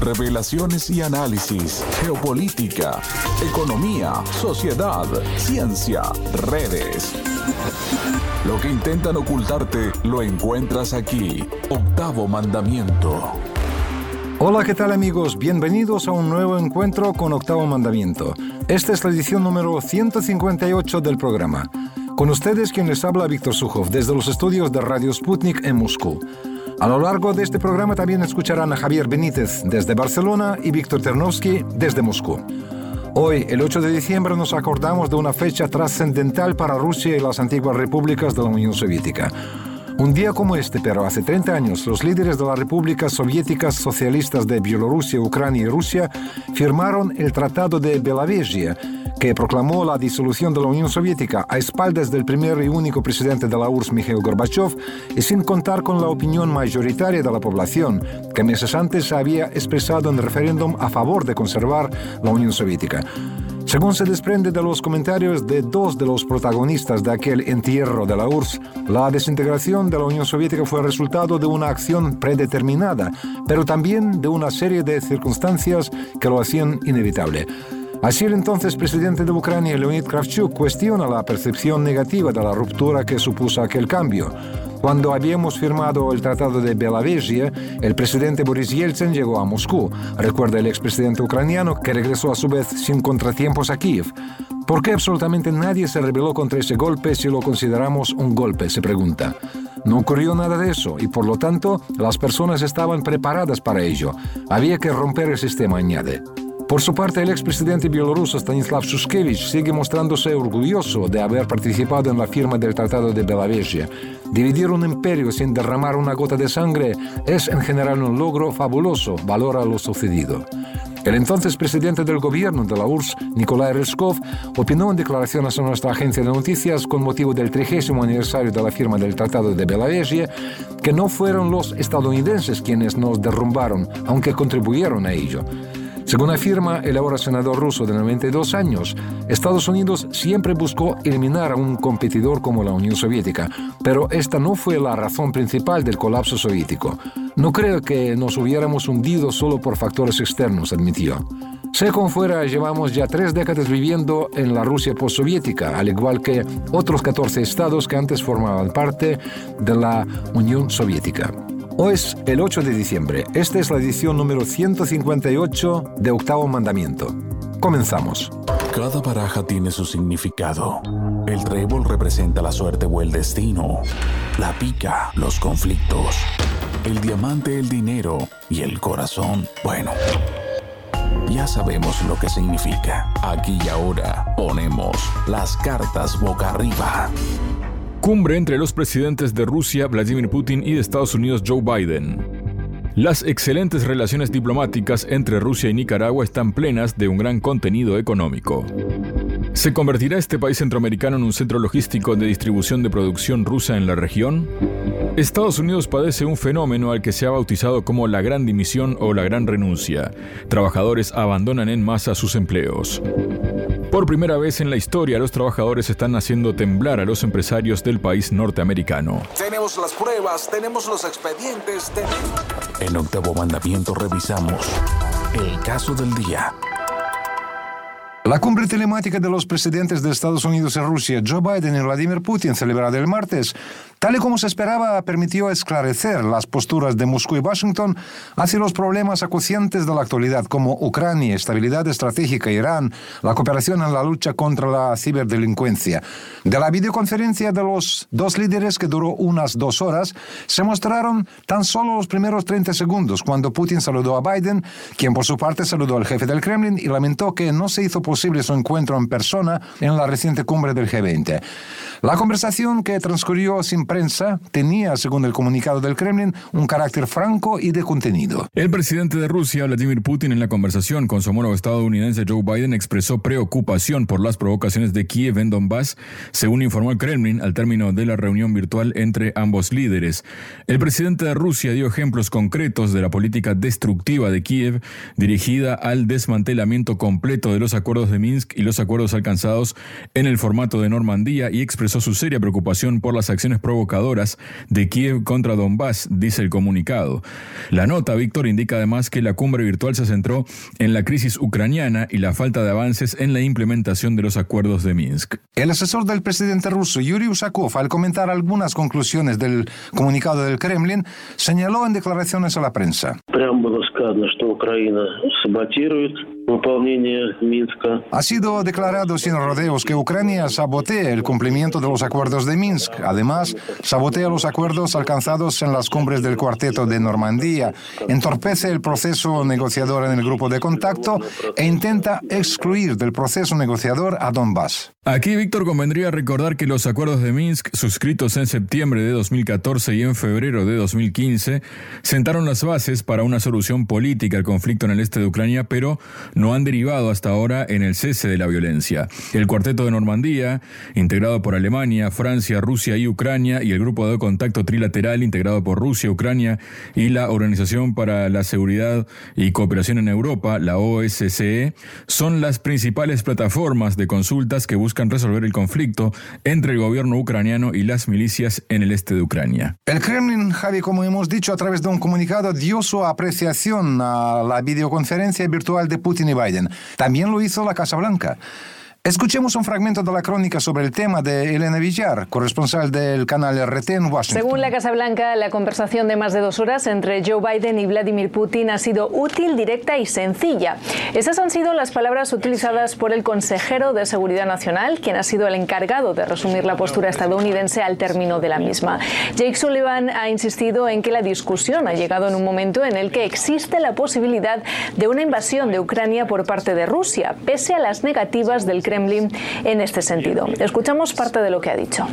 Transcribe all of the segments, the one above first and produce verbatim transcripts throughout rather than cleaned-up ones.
revelaciones y análisis, geopolítica, economía, sociedad, ciencia, redes. Lo que intentan ocultarte lo encuentras aquí. Octavo Mandamiento. Hola, ¿qué tal amigos? Bienvenidos a un nuevo encuentro con Octavo Mandamiento. Esta es la edición número ciento cincuenta y ocho del programa. Con ustedes quien les habla Víctor Sukhov desde los estudios de Radio Sputnik en Moscú. A lo largo de este programa también escucharán a Javier Benítez desde Barcelona y Víctor Ternovsky desde Moscú. Hoy, el ocho de diciembre, nos acordamos de una fecha trascendental para Rusia y las antiguas repúblicas de la Unión Soviética. Un día como este, pero hace treinta años, los líderes de las repúblicas soviéticas socialistas de Bielorrusia, Ucrania y Rusia firmaron el Tratado de Belovezhia, que proclamó la disolución de la Unión Soviética a espaldas del primer y único presidente de la U R S S, Mikhail Gorbachev, y sin contar con la opinión mayoritaria de la población, que meses antes se había expresado en referéndum a favor de conservar la Unión Soviética. Según se desprende de los comentarios de dos de los protagonistas de aquel entierro de la U R S S, la desintegración de la Unión Soviética fue el resultado de una acción predeterminada, pero también de una serie de circunstancias que lo hacían inevitable. Así, el entonces presidente de Ucrania, Leonid Kravchuk, cuestiona la percepción negativa de la ruptura que supuso aquel cambio. Cuando habíamos firmado el Tratado de Belovezhia, el presidente Boris Yeltsin llegó a Moscú. Recuerda el expresidente ucraniano, que regresó a su vez sin contratiempos a Kiev. ¿Por qué absolutamente nadie se rebeló contra ese golpe si lo consideramos un golpe?, se pregunta. No ocurrió nada de eso y, por lo tanto, las personas estaban preparadas para ello. Había que romper el sistema, añade. Por su parte, el expresidente bielorruso Stanislav Shushkevich sigue mostrándose orgulloso de haber participado en la firma del Tratado de Belovezhia. Dividir un imperio sin derramar una gota de sangre es en general un logro fabuloso, valora lo sucedido. El entonces presidente del gobierno de la U R S S, Nikolai Reshkov, opinó en declaraciones a nuestra agencia de noticias con motivo del trigésimo aniversario de la firma del Tratado de Belovezhia que no fueron los estadounidenses quienes nos derrumbaron, aunque contribuyeron a ello. Según afirma el ahora senador ruso de noventa y dos años, Estados Unidos siempre buscó eliminar a un competidor como la Unión Soviética, pero esta no fue la razón principal del colapso soviético. No creo que nos hubiéramos hundido solo por factores externos, admitió. Sea como fuera, llevamos ya tres décadas viviendo en la Rusia postsoviética, al igual que otros catorce estados que antes formaban parte de la Unión Soviética. Hoy es el ocho de diciembre. Esta es la edición número ciento cincuenta y ocho de Octavo Mandamiento. Comenzamos. Cada baraja tiene su significado. El trébol representa la suerte o el destino. La pica, los conflictos. El diamante, el dinero. Y el corazón, bueno, ya sabemos lo que significa. Aquí y ahora ponemos las cartas boca arriba. Cumbre entre los presidentes de Rusia, Vladimir Putin, y de Estados Unidos, Joe Biden. Las excelentes relaciones diplomáticas entre Rusia y Nicaragua están plenas de un gran contenido económico. ¿Se convertirá este país centroamericano en un centro logístico de distribución de producción rusa en la región? Estados Unidos padece un fenómeno al que se ha bautizado como la gran dimisión o la gran renuncia. Trabajadores abandonan en masa sus empleos. Por primera vez en la historia, los trabajadores están haciendo temblar a los empresarios del país norteamericano. Tenemos las pruebas, tenemos los expedientes, tenemos... En Octavo Mandamiento revisamos el caso del día. La cumbre telemática de los presidentes de Estados Unidos y Rusia, Joe Biden y Vladimir Putin, celebrada el martes, tal y como se esperaba, permitió esclarecer las posturas de Moscú y Washington hacia los problemas acuciantes de la actualidad, como Ucrania, estabilidad estratégica, Irán, la cooperación en la lucha contra la ciberdelincuencia. De la videoconferencia de los dos líderes, que duró unas dos horas, se mostraron tan solo los primeros treinta segundos, cuando Putin saludó a Biden, quien por su parte saludó al jefe del Kremlin y lamentó que no se hizo posible posible su encuentro en persona en la reciente cumbre del G veinte. La conversación, que transcurrió sin prensa, tenía, según el comunicado del Kremlin, un carácter franco y de contenido. El presidente de Rusia, Vladimir Putin, en la conversación con su homólogo estadounidense Joe Biden, expresó preocupación por las provocaciones de Kiev en Donbass, según informó el Kremlin al término de la reunión virtual entre ambos líderes. El presidente de Rusia dio ejemplos concretos de la política destructiva de Kiev, dirigida al desmantelamiento completo de los acuerdos acuerdos de Minsk y los acuerdos alcanzados en el formato de Normandía y expresó su seria preocupación por las acciones provocadoras de Kiev contra Donbass, dice el comunicado. La nota, Víctor, indica además que la cumbre virtual se centró en la crisis ucraniana y la falta de avances en la implementación de los acuerdos de Minsk. El asesor del presidente ruso, Yuri Ushakov, al comentar algunas conclusiones del comunicado del Kremlin, señaló en declaraciones a la prensa: ha sido declarado sin rodeos que Ucrania sabotea el cumplimiento de los acuerdos de Minsk. Además, sabotea los acuerdos alcanzados en las cumbres del Cuarteto de Normandía, entorpece el proceso negociador en el grupo de contacto e intenta excluir del proceso negociador a Donbass. Aquí, Víctor, convendría recordar que los acuerdos de Minsk, suscritos en septiembre de dos mil catorce y en febrero de dos mil quince, sentaron las bases para una solución política al conflicto en el este de Ucrania, pero no han derivado hasta ahora en el cese de la violencia. El Cuarteto de Normandía, integrado por Alemania, Francia, Rusia y Ucrania, y el Grupo de Contacto Trilateral, integrado por Rusia, Ucrania y la Organización para la Seguridad y Cooperación en Europa, la O S C E, son las principales plataformas de consultas que buscan resolver el conflicto entre el gobierno ucraniano y las milicias en el este de Ucrania. El Kremlin, Javi, como hemos dicho, a través de un comunicado dio su apreciación a la videoconferencia virtual de Putin y Biden. También lo hizo la Casa Blanca. Escuchemos un fragmento de la crónica sobre el tema de Elena Villar, corresponsal del canal R T en Washington. Según la Casa Blanca, la conversación de más de dos horas entre Joe Biden y Vladimir Putin ha sido útil, directa y sencilla. Esas han sido las palabras utilizadas por el consejero de Seguridad Nacional, quien ha sido el encargado de resumir la postura estadounidense al término de la misma. Jake Sullivan ha insistido en que la discusión ha llegado en un momento en el que existe la posibilidad de una invasión de Ucrania por parte de Rusia, pese a las negativas del Kremlin en este sentido. Escuchamos parte de lo que ha dicho.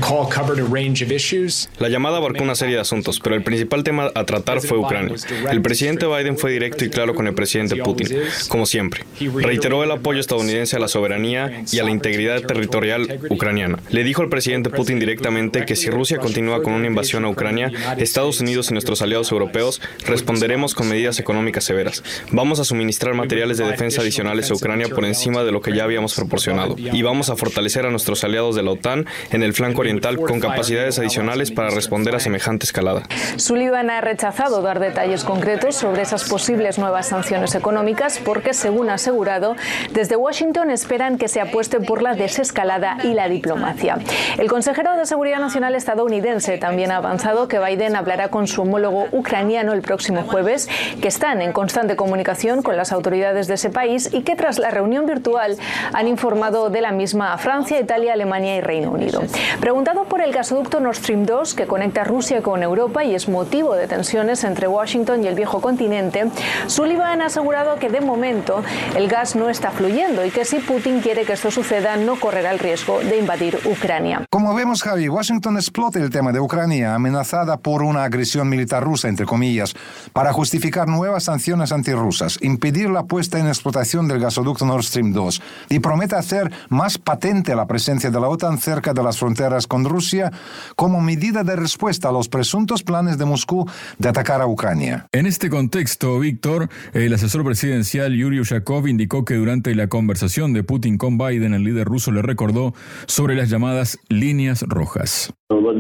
La llamada abarcó una serie de asuntos, pero el principal tema a tratar fue Ucrania. El presidente Biden fue directo y claro con el presidente Putin, como siempre. Reiteró el apoyo estadounidense a la soberanía y a la integridad territorial ucraniana. Le dijo al presidente Putin directamente que si Rusia continúa con una invasión a Ucrania, Estados Unidos y nuestros aliados europeos responderemos con medidas económicas severas. Vamos a suministrar materiales de defensa adicionales a Ucrania por encima de lo que ya habíamos proporcionado. Y vamos a fortalecer a nuestros aliados de la OTAN en el flanco oriental con capacidades adicionales para responder a semejante escalada. Sullivan ha rechazado dar detalles concretos sobre esas posibles nuevas sanciones económicas porque, según ha asegurado, desde Washington esperan que se apueste por la desescalada y la diplomacia. El consejero de Seguridad Nacional estadounidense también ha avanzado que Biden hablará con su homólogo ucraniano el próximo jueves, que están en constante comunicación con las autoridades de ese país y que tras la reunión virtual han informado informado de la misma a Francia, Italia, Alemania y Reino Unido. Preguntado por el gasoducto Nord Stream dos, que conecta Rusia con Europa y es motivo de tensiones entre Washington y el viejo continente, Sullivan ha asegurado que de momento el gas no está fluyendo y que si Putin quiere que esto suceda no correrá el riesgo de invadir Ucrania. Como vemos, Javi, Washington explota el tema de Ucrania, amenazada por una agresión militar rusa, entre comillas, para justificar nuevas sanciones antirrusas, impedir la puesta en explotación del gasoducto Nord Stream dos y promete hacer más patente la presencia de la OTAN cerca de las fronteras con Rusia como medida de respuesta a los presuntos planes de Moscú de atacar a Ucrania. En este contexto, Víctor, el asesor presidencial Yuri Ushakov indicó que durante la conversación de Putin con Biden, el líder ruso le recordó sobre las llamadas líneas rojas.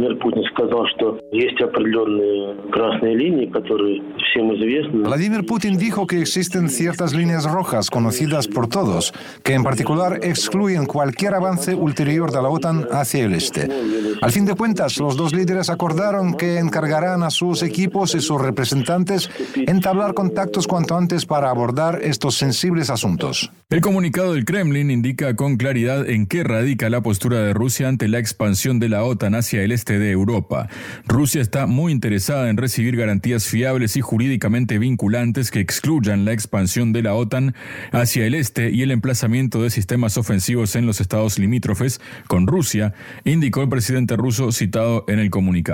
Vladimir Putin dijo que existen ciertas líneas rojas conocidas por todos, que en particular excluyen cualquier avance ulterior de la OTAN hacia el este. Al fin de cuentas, los dos líderes acordaron que encargarán a sus equipos y sus representantes entablar contactos cuanto antes para abordar estos sensibles asuntos. El comunicado del Kremlin indica con claridad en qué radica la postura de Rusia ante la expansión de la OTAN hacia el este de Europa. Rusia está muy interesada en recibir garantías fiables y jurídicamente vinculantes que excluyan la expansión de la OTAN hacia el este y el emplazamiento de sistemas ofensivos en los estados limítrofes con Rusia, indicó el presidente ruso citado en el comunicado.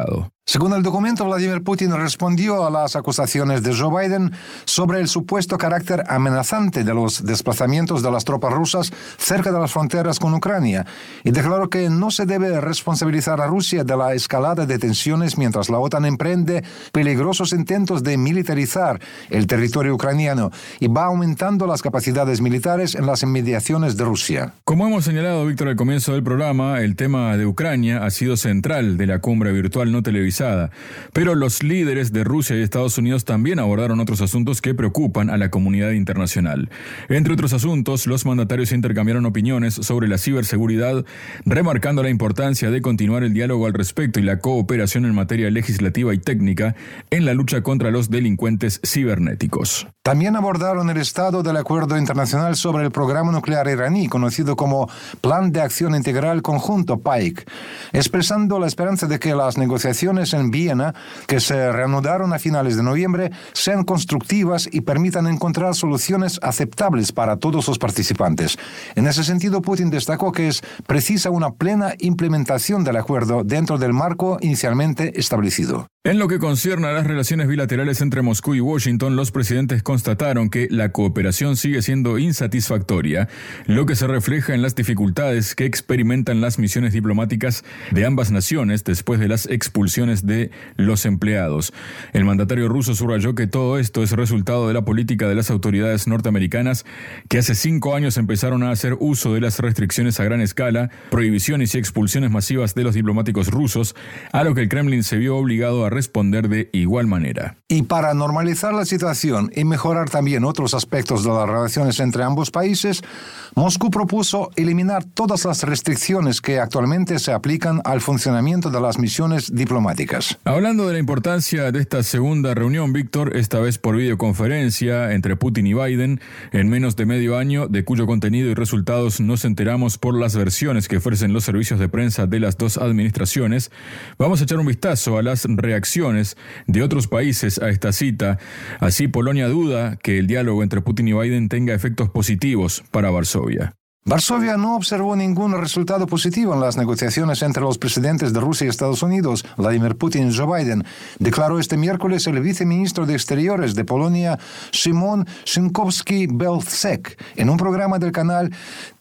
Según el documento, Vladimir Putin respondió a las acusaciones de Joe Biden sobre el supuesto carácter amenazante de los desplazamientos de las tropas rusas cerca de las fronteras con Ucrania y declaró que no se debe responsabilizar a Rusia de la escalada de tensiones mientras la OTAN emprende peligrosos intentos de militarizar el territorio ucraniano y va aumentando las capacidades militares en las inmediaciones de Rusia. Como hemos señalado, Víctor, al comienzo del programa, el tema de Ucrania ha sido central de la cumbre virtual no televisada. Pero los líderes de Rusia y Estados Unidos también abordaron otros asuntos que preocupan a la comunidad internacional. Entre otros asuntos, los mandatarios intercambiaron opiniones sobre la ciberseguridad, remarcando la importancia de continuar el diálogo al respecto y la cooperación en materia legislativa y técnica en la lucha contra los delincuentes cibernéticos. También abordaron el estado del acuerdo internacional sobre el programa nuclear iraní, conocido como Plan de Acción Integral Conjunto, P A I C, expresando la esperanza de que las negociaciones en Viena, que se reanudaron a finales de noviembre, sean constructivas y permitan encontrar soluciones aceptables para todos los participantes. En ese sentido, Putin destacó que es precisa una plena implementación del acuerdo dentro del marco inicialmente establecido. En lo que concierne a las relaciones bilaterales entre Moscú y Washington, los presidentes constataron que la cooperación sigue siendo insatisfactoria, lo que se refleja en las dificultades que experimentan las misiones diplomáticas de ambas naciones después de las expulsiones de los empleados. El mandatario ruso subrayó que todo esto es resultado de la política de las autoridades norteamericanas, que hace cinco años empezaron a hacer uso de las restricciones a gran escala, prohibiciones y expulsiones masivas de los diplomáticos rusos, a lo que el Kremlin se vio obligado a responder de igual manera. Y para normalizar la situación y mejorar también otros aspectos de las relaciones entre ambos países, Moscú propuso eliminar todas las restricciones que actualmente se aplican al funcionamiento de las misiones diplomáticas. Hablando de la importancia de esta segunda reunión, Víctor, esta vez por videoconferencia entre Putin y Biden, en menos de medio año, de cuyo contenido y resultados nos enteramos por las versiones que ofrecen los servicios de prensa de las dos administraciones, vamos a echar un vistazo a las reacciones de otros países a esta cita. Así, Polonia duda que el diálogo entre Putin y Biden tenga efectos positivos para Varsovia. Varsovia no observó ningún resultado positivo en las negociaciones entre los presidentes de Rusia y Estados Unidos, Vladimir Putin y Joe Biden, declaró este miércoles el viceministro de Exteriores de Polonia, Szymon Szynkowski-Belzec, en un programa del canal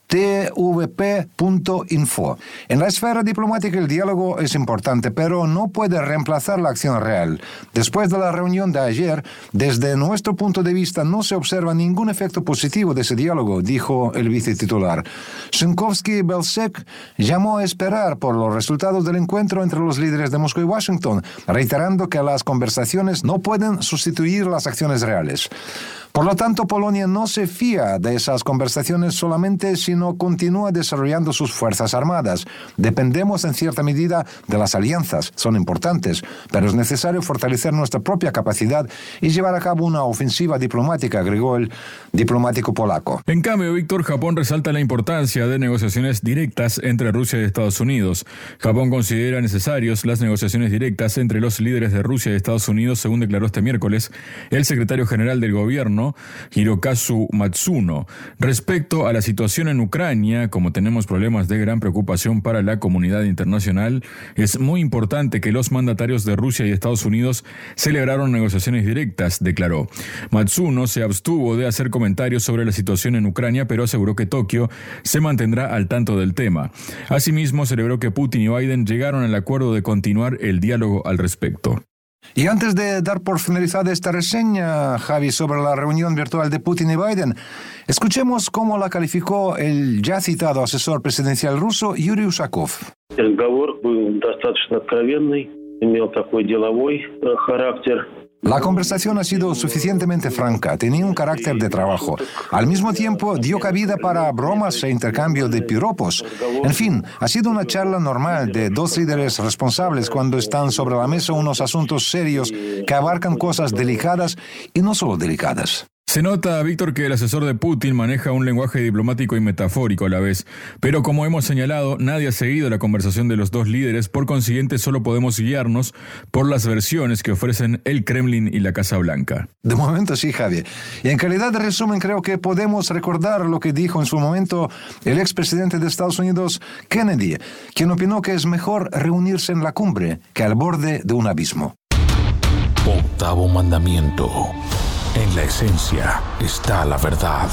T V P punto info. En la esfera diplomática el diálogo es importante, pero no puede reemplazar la acción real. Después de la reunión de ayer, desde nuestro punto de vista no se observa ningún efecto positivo de ese diálogo, dijo el vicetitular. Szynkowski-Belzec llamó a esperar por los resultados del encuentro entre los líderes de Moscú y Washington, reiterando que las conversaciones no pueden sustituir las acciones reales. Por lo tanto, Polonia no se fía de esas conversaciones solamente, sino continúa desarrollando sus fuerzas armadas. Dependemos en cierta medida de las alianzas, son importantes, pero es necesario fortalecer nuestra propia capacidad y llevar a cabo una ofensiva diplomática, agregó el diplomático polaco. En cambio, Víctor, Japón resalta la importancia de negociaciones directas entre Rusia y Estados Unidos. Japón considera necesarios las negociaciones directas entre los líderes de Rusia y Estados Unidos, según declaró este miércoles el secretario general del gobierno, Hirokazu Matsuno. Respecto a la situación en Ucrania, como tenemos problemas de gran preocupación para la comunidad internacional, es muy importante que los mandatarios de Rusia y Estados Unidos celebraron negociaciones directas, declaró. Matsuno se abstuvo de hacer comentarios sobre la situación en Ucrania, pero aseguró que Tokio se mantendrá al tanto del tema. Asimismo, celebró que Putin y Biden llegaron al acuerdo de continuar el diálogo al respecto. Y antes de dar por finalizada esta reseña, Javi, sobre la reunión virtual de Putin y Biden, escuchemos cómo la calificó el ya citado asesor presidencial ruso Yuri Ushakov. El разговор был достаточно откровенный, имел такой деловой характер. La conversación ha sido suficientemente franca, tenía un carácter de trabajo. Al mismo tiempo, dio cabida para bromas e intercambio de piropos. En fin, ha sido una charla normal de dos líderes responsables cuando están sobre la mesa unos asuntos serios que abarcan cosas delicadas y no solo delicadas. Se nota, Víctor, que el asesor de Putin maneja un lenguaje diplomático y metafórico a la vez, pero como hemos señalado, nadie ha seguido la conversación de los dos líderes, por consiguiente solo podemos guiarnos por las versiones que ofrecen el Kremlin y la Casa Blanca. De momento sí, Javier. Y en calidad de resumen creo que podemos recordar lo que dijo en su momento el expresidente de Estados Unidos, Kennedy, quien opinó que es mejor reunirse en la cumbre que al borde de un abismo. Octavo mandamiento. En la esencia está la verdad.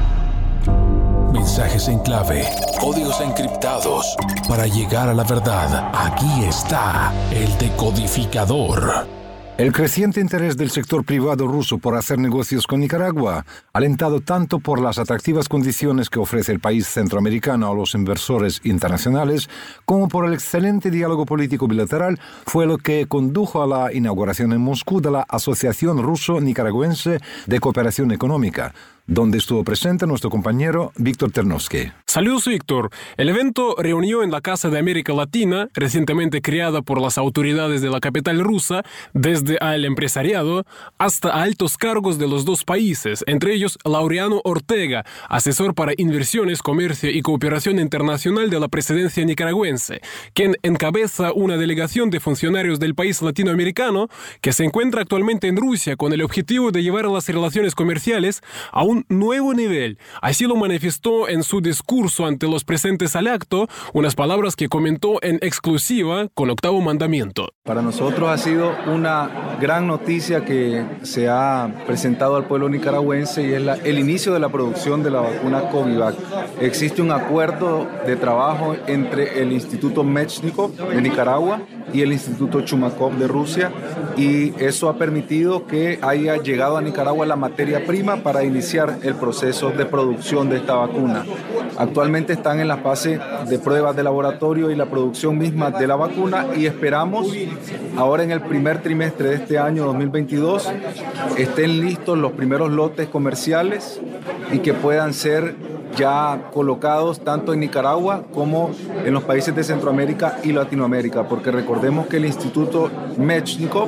Mensajes en clave, códigos encriptados. Para llegar a la verdad, aquí está el decodificador. El creciente interés del sector privado ruso por hacer negocios con Nicaragua, alentado tanto por las atractivas condiciones que ofrece el país centroamericano a los inversores internacionales, como por el excelente diálogo político bilateral, fue lo que condujo a la inauguración en Moscú de la Asociación Ruso-Nicaragüense de Cooperación Económica, donde estuvo presente nuestro compañero Víctor Ternovsky. Saludos, Víctor. El evento reunió en la Casa de América Latina, recientemente creada por las autoridades de la capital rusa, desde al empresariado hasta a altos cargos de los dos países, entre ellos Laureano Ortega, asesor para inversiones, comercio y cooperación internacional de la presidencia nicaragüense, quien encabeza una delegación de funcionarios del país latinoamericano que se encuentra actualmente en Rusia con el objetivo de llevar las relaciones comerciales a un un nuevo nivel. Así lo manifestó en su discurso ante los presentes al acto, unas palabras que comentó en exclusiva con Octavo Mandamiento. Para nosotros ha sido una gran noticia que se ha presentado al pueblo nicaragüense y es la, el inicio de la producción de la vacuna Covivac. Existe un acuerdo de trabajo entre el Instituto Mechnikov de Nicaragua y el Instituto Chumakov de Rusia, y eso ha permitido que haya llegado a Nicaragua la materia prima para iniciar el proceso de producción de esta vacuna. Actualmente están en la fase de pruebas de laboratorio y la producción misma de la vacuna, y esperamos ahora en el primer trimestre de este año dos mil veintidós estén listos los primeros lotes comerciales y que puedan ser ya colocados tanto en Nicaragua como en los países de Centroamérica y Latinoamérica, porque recordemos que el Instituto Mechnikov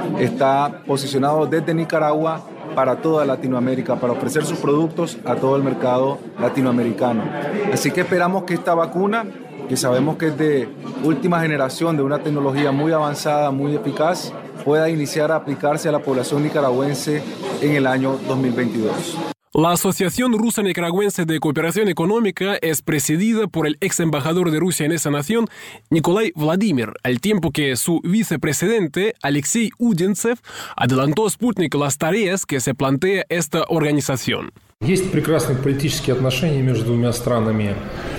está posicionado desde Nicaragua para toda Latinoamérica, para ofrecer sus productos a todo el mercado latinoamericano. Así que esperamos que esta vacuna, que sabemos que es de última generación, de una tecnología muy avanzada, muy eficaz, pueda iniciar a aplicarse a la población nicaragüense en el año dos mil veintidós. La Asociación Rusa-Nicaragüense de Cooperación Económica es presidida por el ex embajador de Rusia en esa nación, Nikolai Vladimir, al tiempo que su vicepresidente, Alexei Udintsev, adelantó a Sputnik las tareas que se plantea esta organización. Есть прекрасные политические отношения между двумя странами,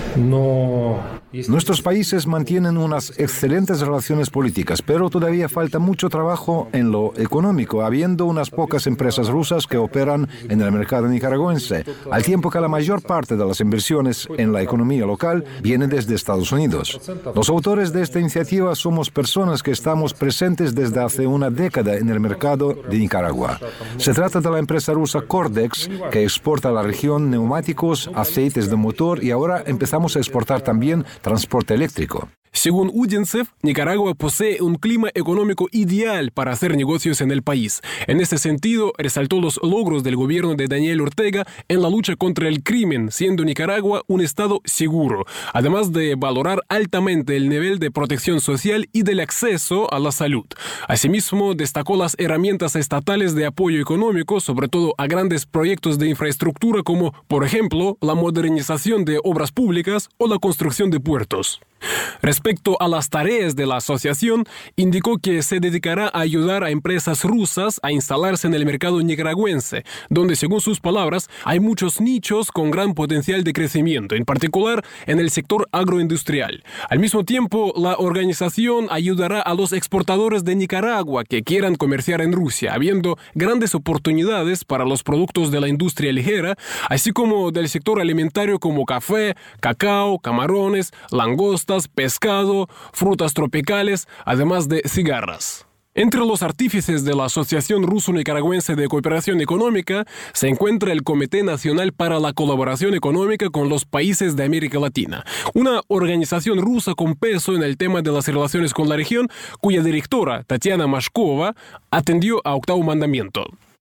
но Nuestros países mantienen unas excelentes relaciones políticas, pero todavía falta mucho trabajo en lo económico, habiendo unas pocas empresas rusas que operan en el mercado nicaragüense, al tiempo que la mayor parte de las inversiones en la economía local vienen desde Estados Unidos. Los autores de esta iniciativa somos personas que estamos presentes desde hace una década en el mercado de Nicaragua. Se trata de la empresa rusa Cordex, que exporta a la región neumáticos, aceites de motor, y ahora empezamos a exportar también transporte eléctrico. Según Udintsev, Nicaragua posee un clima económico ideal para hacer negocios en el país. En ese sentido, resaltó los logros del gobierno de Daniel Ortega en la lucha contra el crimen, siendo Nicaragua un estado seguro, además de valorar altamente el nivel de protección social y del acceso a la salud. Asimismo, destacó las herramientas estatales de apoyo económico, sobre todo a grandes proyectos de infraestructura como, por ejemplo, la modernización de obras públicas o la construcción de puertos. Respecto a las tareas de la asociación, indicó que se dedicará a ayudar a empresas rusas a instalarse en el mercado nicaragüense, donde, según sus palabras, hay muchos nichos con gran potencial de crecimiento, en particular en el sector agroindustrial. Al mismo tiempo, la organización ayudará a los exportadores de Nicaragua que quieran comerciar en Rusia, habiendo grandes oportunidades para los productos de la industria ligera, así como del sector alimentario como café, cacao, camarones, langostas, pescado, frutas tropicales, además de cigarras. Entre los artífices de la Asociación Ruso-Nicaragüense de Cooperación Económica se encuentra el Comité Nacional para la Colaboración Económica con los Países de América Latina, una organización rusa con peso en el tema de las relaciones con la región, cuya directora, Tatiana Mashkova, atendió a Octavo Mandamiento.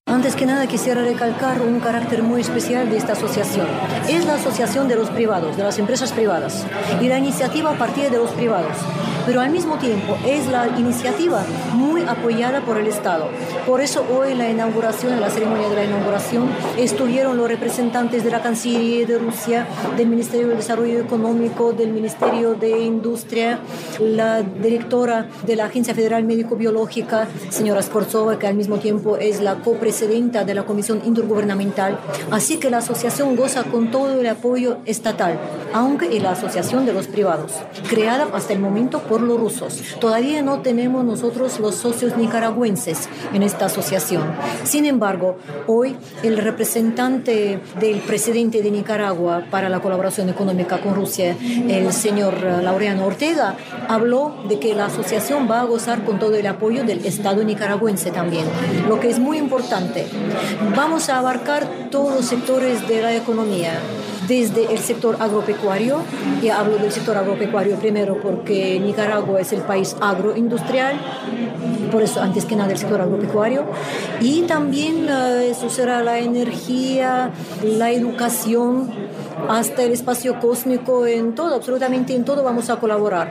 Antes que nada quisiera recalcar un carácter muy especial de esta asociación. Es la asociación de los privados, de las empresas privadas. Y la iniciativa partía de los privados. Pero al mismo tiempo es la iniciativa muy apoyada por el Estado. Por eso hoy en la inauguración, en la ceremonia de la inauguración, estuvieron los representantes de la Cancillería de Rusia, del Ministerio de Desarrollo Económico, del Ministerio de Industria, la directora de la Agencia Federal Médico-Biológica, señora Skvortsova, que al mismo tiempo es la copresidenta de la Comisión Intergubernamental. Así que la asociación goza con todo el apoyo estatal, aunque es la asociación de los privados, creada hasta el momento por los rusos. Todavía no tenemos nosotros los socios nicaragüenses en esta asociación. Sin embargo, hoy el representante del presidente de Nicaragua para la colaboración económica con Rusia, el señor Laureano Ortega, habló de que la asociación va a gozar con todo el apoyo del Estado nicaragüense también, lo que es muy importante. Vamos a abarcar todos los sectores de la economía, desde el sector agropecuario, y hablo del sector agropecuario primero porque Nicaragua es el país agroindustrial, por eso antes que nada el sector agropecuario, y también uh, eso será la energía, la educación, hasta el espacio cósmico, en todo, absolutamente en todo vamos a colaborar.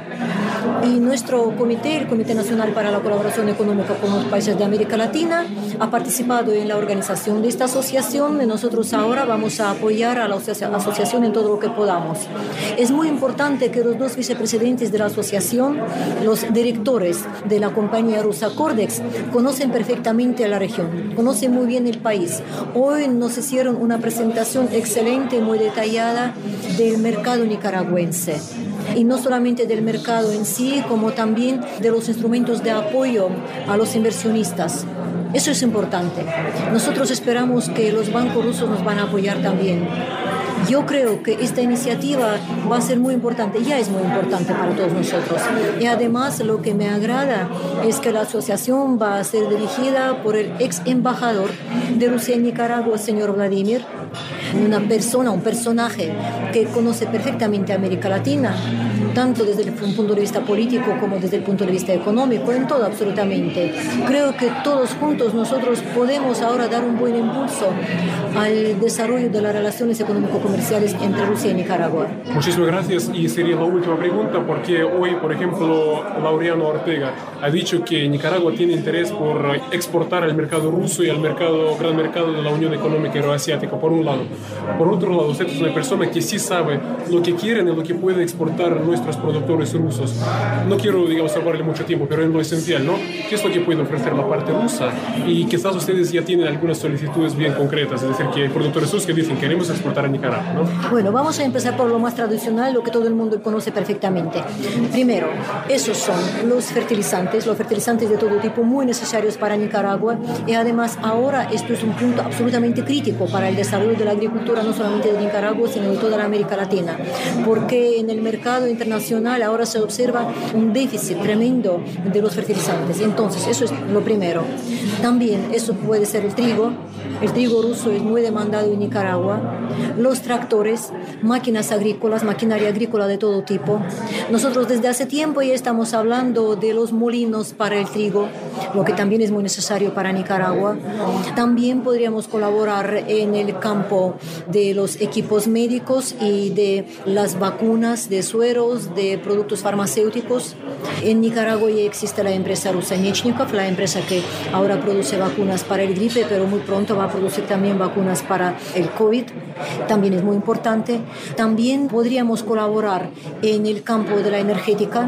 Y nuestro comité, el Comité Nacional para la Colaboración Económica con los Países de América Latina, ha participado en la organización de esta asociación y nosotros ahora vamos a apoyar a la asociación en todo lo que podamos. Es muy importante que los dos vicepresidentes de la asociación, los directores de la compañía rusa Cordex, conocen perfectamente la región, conocen muy bien el país. Hoy nos hicieron una presentación excelente, muy detallada del mercado nicaragüense. Y no solamente del mercado en sí, como también de los instrumentos de apoyo a los inversionistas. Eso es importante. Nosotros esperamos que los bancos rusos nos van a apoyar también. Yo creo que esta iniciativa va a ser muy importante, ya es muy importante para todos nosotros. Y además lo que me agrada es que la asociación va a ser dirigida por el ex embajador de Rusia en Nicaragua, el señor Vladimir, una persona, un personaje que conoce perfectamente América Latina, tanto desde el punto de vista político como desde el punto de vista económico, en todo absolutamente. Creo que todos juntos nosotros podemos ahora dar un buen impulso al desarrollo de las relaciones económico-comerciales entre Rusia y Nicaragua. Muchísimas gracias, y sería la última pregunta, porque hoy, por ejemplo, Laureano Ortega ha dicho que Nicaragua tiene interés por exportar al mercado ruso y al mercado, gran mercado de la Unión Económica Euroasiática, por un lado. Por otro lado, usted es una persona que sí sabe lo que quieren y lo que pueden exportar nuestros productores rusos. No quiero, digamos, salvarle mucho tiempo, pero en lo esencial, ¿no? ¿Qué es lo que puede ofrecer la parte rusa? Y quizás ustedes ya tienen algunas solicitudes bien concretas, es decir, que hay productores rusos que dicen queremos exportar a Nicaragua, ¿no? Bueno, vamos a empezar por lo más tradicional, lo que todo el mundo conoce perfectamente. Primero, esos son los fertilizantes, los fertilizantes de todo tipo muy necesarios para Nicaragua, y además ahora esto es un punto absolutamente crítico para el desarrollo de la agricultura, no solamente de Nicaragua, sino de toda la América Latina, porque en el mercado internacional ahora se observa un déficit tremendo de los fertilizantes. Entonces, eso es lo primero. También eso puede ser el trigo. El trigo ruso es muy demandado en Nicaragua. Los tractores, máquinas agrícolas, maquinaria agrícola de todo tipo. Nosotros desde hace tiempo ya estamos hablando de los molinos para el trigo, lo que también es muy necesario para Nicaragua. También podríamos colaborar en el campo de los equipos médicos y de las vacunas, de sueros, de productos farmacéuticos. En Nicaragua ya existe la empresa rusa Nechnikov, la empresa que ahora produce vacunas para el gripe, pero muy pronto va a producir también vacunas para el COVID. También es muy importante. También podríamos colaborar en el campo de la energética.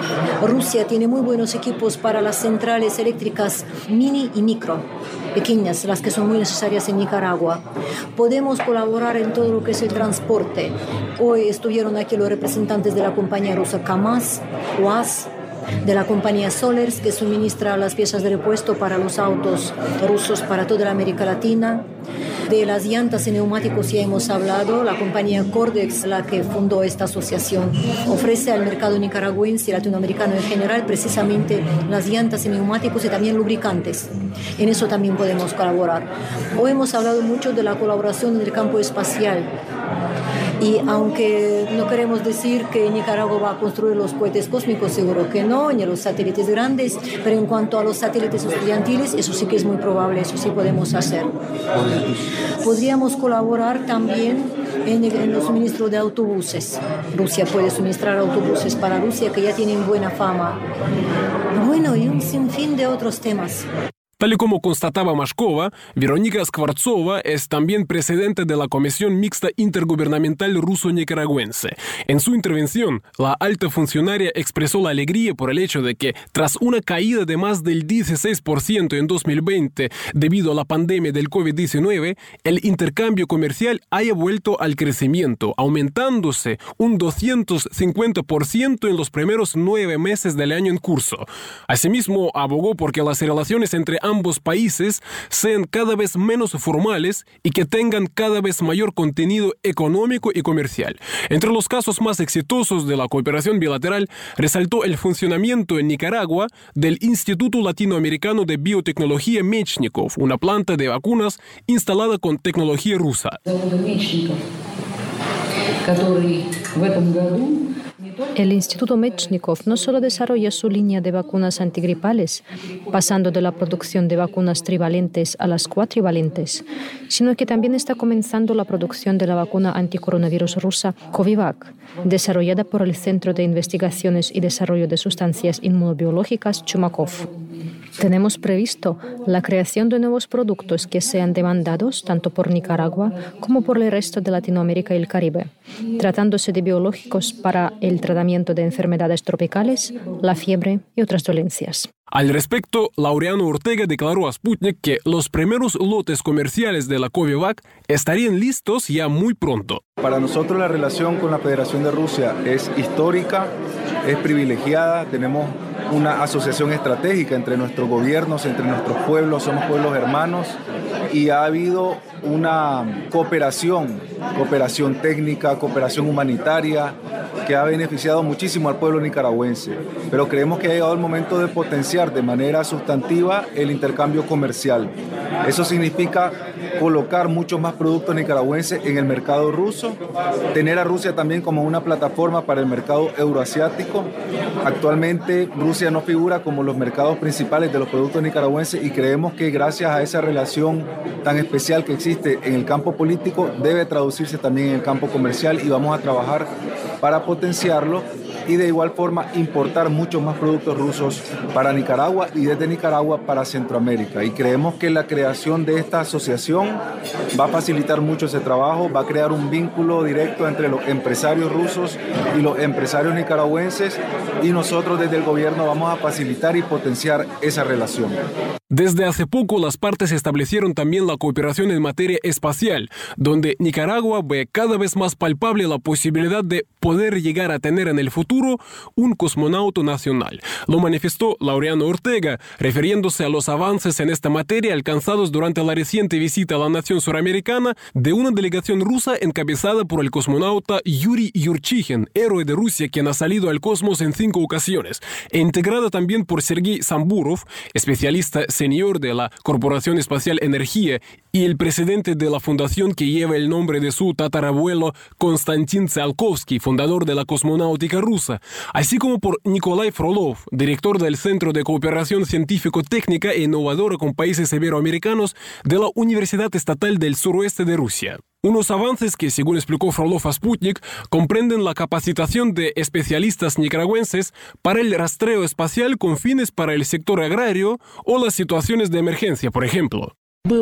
Rusia tiene muy buenos equipos para las centrales eléctricas mini y micro, pequeñas, las que son muy necesarias en Nicaragua. Podemos colaborar en todo lo que es el transporte. Hoy estuvieron aquí los representantes de la compañía rusa KAMAZ, U A Z, de la compañía Solers, que suministra las piezas de repuesto para los autos rusos para toda la América Latina. De las llantas y neumáticos ya hemos hablado. La compañía Cordex, la que fundó esta asociación, ofrece al mercado nicaragüense y latinoamericano en general precisamente las llantas y neumáticos y también lubricantes. En eso también podemos colaborar. Hoy hemos hablado mucho de la colaboración en el campo espacial. Y aunque no queremos decir que Nicaragua va a construir los cohetes cósmicos, seguro que no, ni los satélites grandes, pero en cuanto a los satélites estudiantiles, eso sí que es muy probable, eso sí podemos hacer. Podríamos colaborar también en el, en el suministro de autobuses. Rusia puede suministrar autobuses para Rusia, que ya tienen buena fama. Bueno, y un sinfín de otros temas. Tal y como constataba Mashkova, Verónica Skvartsova es también presidenta de la Comisión Mixta Intergubernamental Ruso-Nicaragüense. En su intervención, la alta funcionaria expresó la alegría por el hecho de que, tras una caída de más del dieciséis por ciento en dos mil veinte debido a la pandemia del COVID diecinueve, el intercambio comercial haya vuelto al crecimiento, aumentándose un doscientos cincuenta por ciento en los primeros nueve meses del año en curso. Asimismo, abogó porque las relaciones entre ambos países sean cada vez menos formales y que tengan cada vez mayor contenido económico y comercial. Entre los casos más exitosos de la cooperación bilateral, resaltó el funcionamiento en Nicaragua del Instituto Latinoamericano de Biotecnología Mechnikov, una planta de vacunas instalada con tecnología rusa. El Instituto Mechnikov no solo desarrolla su línea de vacunas antigripales, pasando de la producción de vacunas trivalentes a las cuatrivalentes, sino que también está comenzando la producción de la vacuna anticoronavirus rusa Covivac, desarrollada por el Centro de Investigaciones y Desarrollo de Sustancias Inmunobiológicas Chumakov. Tenemos previsto la creación de nuevos productos que sean demandados tanto por Nicaragua como por el resto de Latinoamérica y el Caribe, tratándose de biológicos para el tratamiento de enfermedades tropicales, la fiebre y otras dolencias. Al respecto, Laureano Ortega declaró a Sputnik que los primeros lotes comerciales de la Covivac estarían listos ya muy pronto. Para nosotros la relación con la Federación de Rusia es histórica, es privilegiada, tenemos una asociación estratégica entre nuestros gobiernos, entre nuestros pueblos, somos pueblos hermanos y ha habido una cooperación, cooperación técnica, cooperación humanitaria que ha beneficiado muchísimo al pueblo nicaragüense. Pero creemos que ha llegado el momento de potenciar de manera sustantiva el intercambio comercial. Eso significa colocar muchos más productos nicaragüenses en el mercado ruso, tener a Rusia también como una plataforma para el mercado euroasiático. Actualmente Rusia no figura como los mercados principales de los productos nicaragüenses y creemos que gracias a esa relación tan especial que existe en el campo político debe traducirse también en el campo comercial y vamos a trabajar para potenciarlo y de igual forma importar muchos más productos rusos para Nicaragua y desde Nicaragua para Centroamérica. Y creemos que la creación de esta asociación va a facilitar mucho ese trabajo, va a crear un vínculo directo entre los empresarios rusos y los empresarios nicaragüenses y nosotros desde el gobierno vamos a facilitar y potenciar esa relación. Desde hace poco, las partes establecieron también la cooperación en materia espacial, donde Nicaragua ve cada vez más palpable la posibilidad de poder llegar a tener en el futuro un cosmonauta nacional. Lo manifestó Laureano Ortega, refiriéndose a los avances en esta materia alcanzados durante la reciente visita a la nación suramericana de una delegación rusa encabezada por el cosmonauta Yuri Yurchikhin, héroe de Rusia quien ha salido al cosmos en cinco ocasiones, e integrada también por Sergei Samburov, especialista senior de la Corporación Espacial Energía y el presidente de la fundación que lleva el nombre de su tatarabuelo Konstantin Tsiolkovsky, fundador de la cosmonáutica rusa, así como por Nikolai Frolov, director del Centro de Cooperación Científico-Técnica e Innovadora con Países Iberoamericanos de la Universidad Estatal del Suroeste de Rusia. Unos avances que, según explicó Frolov a Sputnik, comprenden la capacitación de especialistas nicaragüenses para el rastreo espacial con fines para el sector agrario o las situaciones de emergencia, por ejemplo.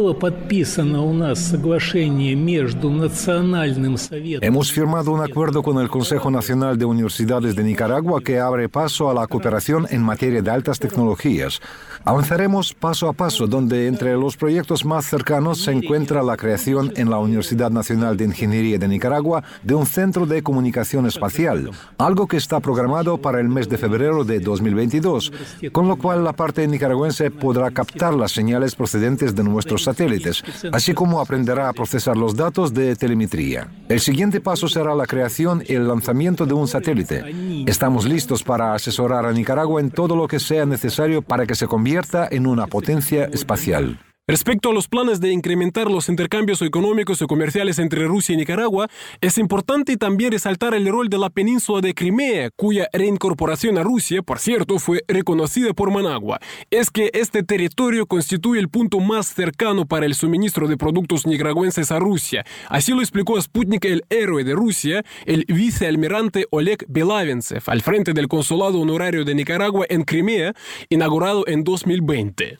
Hemos firmado un acuerdo con el Consejo Nacional de Universidades de Nicaragua que abre paso a la cooperación en materia de altas tecnologías. Avanzaremos paso a paso, donde entre los proyectos más cercanos se encuentra la creación en la Universidad Nacional de Ingeniería de Nicaragua de un centro de comunicación espacial, algo que está programado para el mes de febrero de dos mil veintidós, con lo cual la parte nicaragüense podrá captar las señales procedentes de nuestro nuestros satélites, así como aprenderá a procesar los datos de telemetría. El siguiente paso será la creación y el lanzamiento de un satélite. Estamos listos para asesorar a Nicaragua en todo lo que sea necesario para que se convierta en una potencia espacial. Respecto a los planes de incrementar los intercambios económicos y comerciales entre Rusia y Nicaragua, es importante también resaltar el rol de la península de Crimea, cuya reincorporación a Rusia, por cierto, fue reconocida por Managua. Es que este territorio constituye el punto más cercano para el suministro de productos nicaragüenses a Rusia. Así lo explicó a Sputnik el héroe de Rusia, el vicealmirante Oleg Belaventsev, al frente del consulado honorario de Nicaragua en Crimea, inaugurado en dos mil veinte.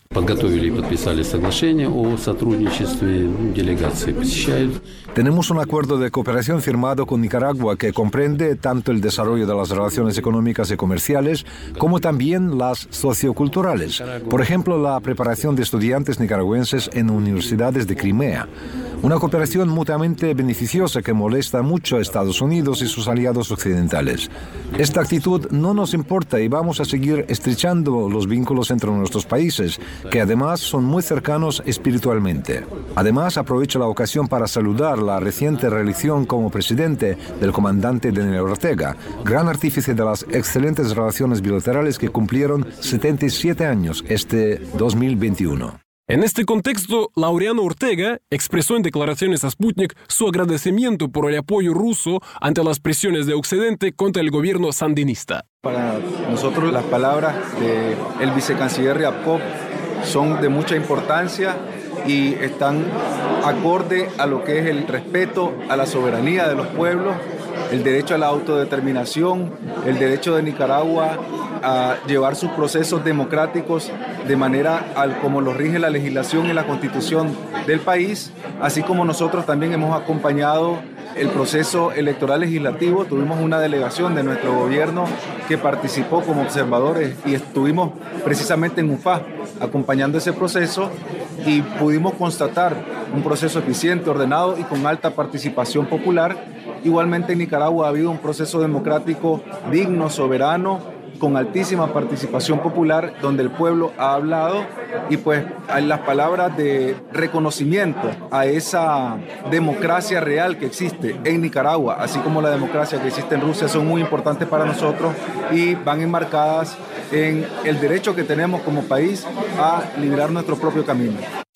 Tenemos un acuerdo de cooperación firmado con Nicaragua que comprende tanto el desarrollo de las relaciones económicas y comerciales como también las socioculturales. Por ejemplo, la preparación de estudiantes nicaragüenses en universidades de Crimea. Una cooperación mutuamente beneficiosa que molesta mucho a Estados Unidos y sus aliados occidentales. Esta actitud no nos importa y vamos a seguir estrechando los vínculos entre nuestros países, que además son muy cercanos espiritualmente. Además, aprovecho la ocasión para saludar la reciente reelección como presidente del comandante Daniel Ortega, gran artífice de las excelentes relaciones bilaterales que cumplieron setenta y siete años este dos mil veintiuno. En este contexto, Laureano Ortega expresó en declaraciones a Sputnik su agradecimiento por el apoyo ruso ante las presiones de Occidente contra el gobierno sandinista. Para nosotros las palabras del vicecanciller Ryabkov son de mucha importancia y están acorde a lo que es el respeto a la soberanía de los pueblos, el derecho a la autodeterminación, el derecho de Nicaragua a llevar sus procesos democráticos de manera al, como lo rige la legislación y la constitución del país, así como nosotros también hemos acompañado el proceso electoral legislativo. Tuvimos una delegación de nuestro gobierno que participó como observadores y estuvimos precisamente en U F A acompañando ese proceso y pudimos constatar un proceso eficiente, ordenado y con alta participación popular. Igualmente en Nicaragua ha habido un proceso democrático digno, soberano, con altísima participación popular, donde el pueblo ha hablado y pues las palabras de reconocimiento a esa democracia real que existe en Nicaragua, así como la democracia que existe en Rusia, son muy importantes para nosotros y van enmarcadas en el derecho que tenemos como país a liberar nuestro propio camino.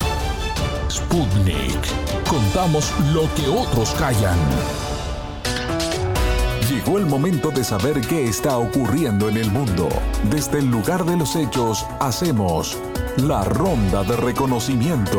Sputnik. Contamos lo que otros callan. Llegó el momento de saber qué está ocurriendo en el mundo. Desde el lugar de los hechos, hacemos la ronda de reconocimiento.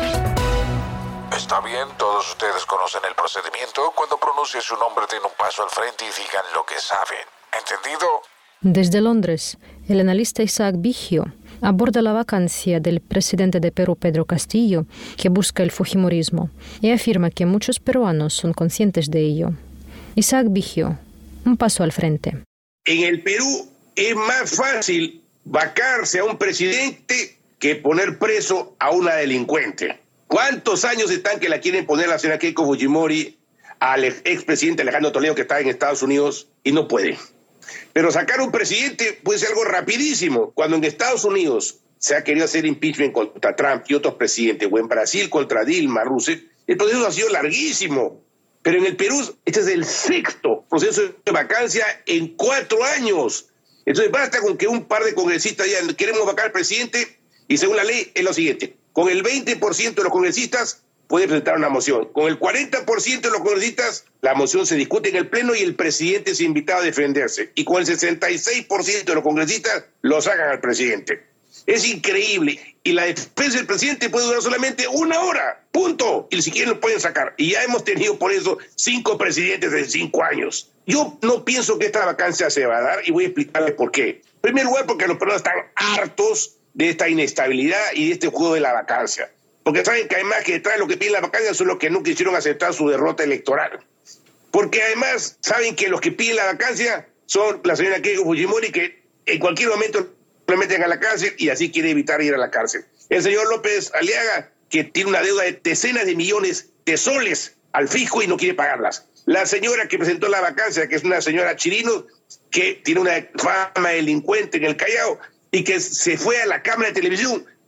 Está bien, todos ustedes conocen el procedimiento. Cuando pronuncie su nombre, den un paso al frente y digan lo que saben. ¿Entendido? Desde Londres, el analista Isaac Vigio aborda la vacancia del presidente de Perú, Pedro Castillo, que busca el fujimorismo, y afirma que muchos peruanos son conscientes de ello. Isaac Vigio, un paso al frente. En el Perú es más fácil vacarse a un presidente que poner preso a una delincuente. ¿Cuántos años están que la quieren poner la señora Keiko Fujimori al expresidente Alejandro Toledo, que está en Estados Unidos, y no puede? Pero sacar un presidente puede ser algo rapidísimo. Cuando en Estados Unidos se ha querido hacer impeachment contra Trump y otros presidentes, o en Brasil contra Dilma Rousseff, el proceso ha sido larguísimo. Pero en el Perú, este es el sexto proceso de vacancia en cuatro años. Entonces basta con que un par de congresistas digan, queremos vacar al presidente, y según la ley es lo siguiente: con el veinte por ciento de los congresistas puede presentar una moción. Con el cuarenta por ciento de los congresistas, la moción se discute en el Pleno y el presidente es invitado a defenderse. Y con el sesenta y seis por ciento de los congresistas, lo sacan al presidente. Es increíble. Y la defensa del presidente puede durar solamente una hora. Punto. Y si quieren lo pueden sacar. Y ya hemos tenido por eso cinco presidentes en cinco años. Yo no pienso que esta vacancia se va a dar y voy a explicarles por qué. En primer lugar, porque los peruanos están hartos de esta inestabilidad y de este juego de la vacancia. Porque saben que además que detrás de lo que piden la vacancia son los que no quisieron aceptar su derrota electoral. Porque además saben que los que piden la vacancia son la señora Keiko Fujimori, que en cualquier momento lo meten a la cárcel y así quiere evitar ir a la cárcel. El señor López Aliaga, que tiene una deuda de decenas de millones de soles al fisco y no quiere pagarlas. La señora que presentó la vacancia, que es una señora Chirino, que tiene una fama delincuente en el Callao y que se fue a la cámara de televisión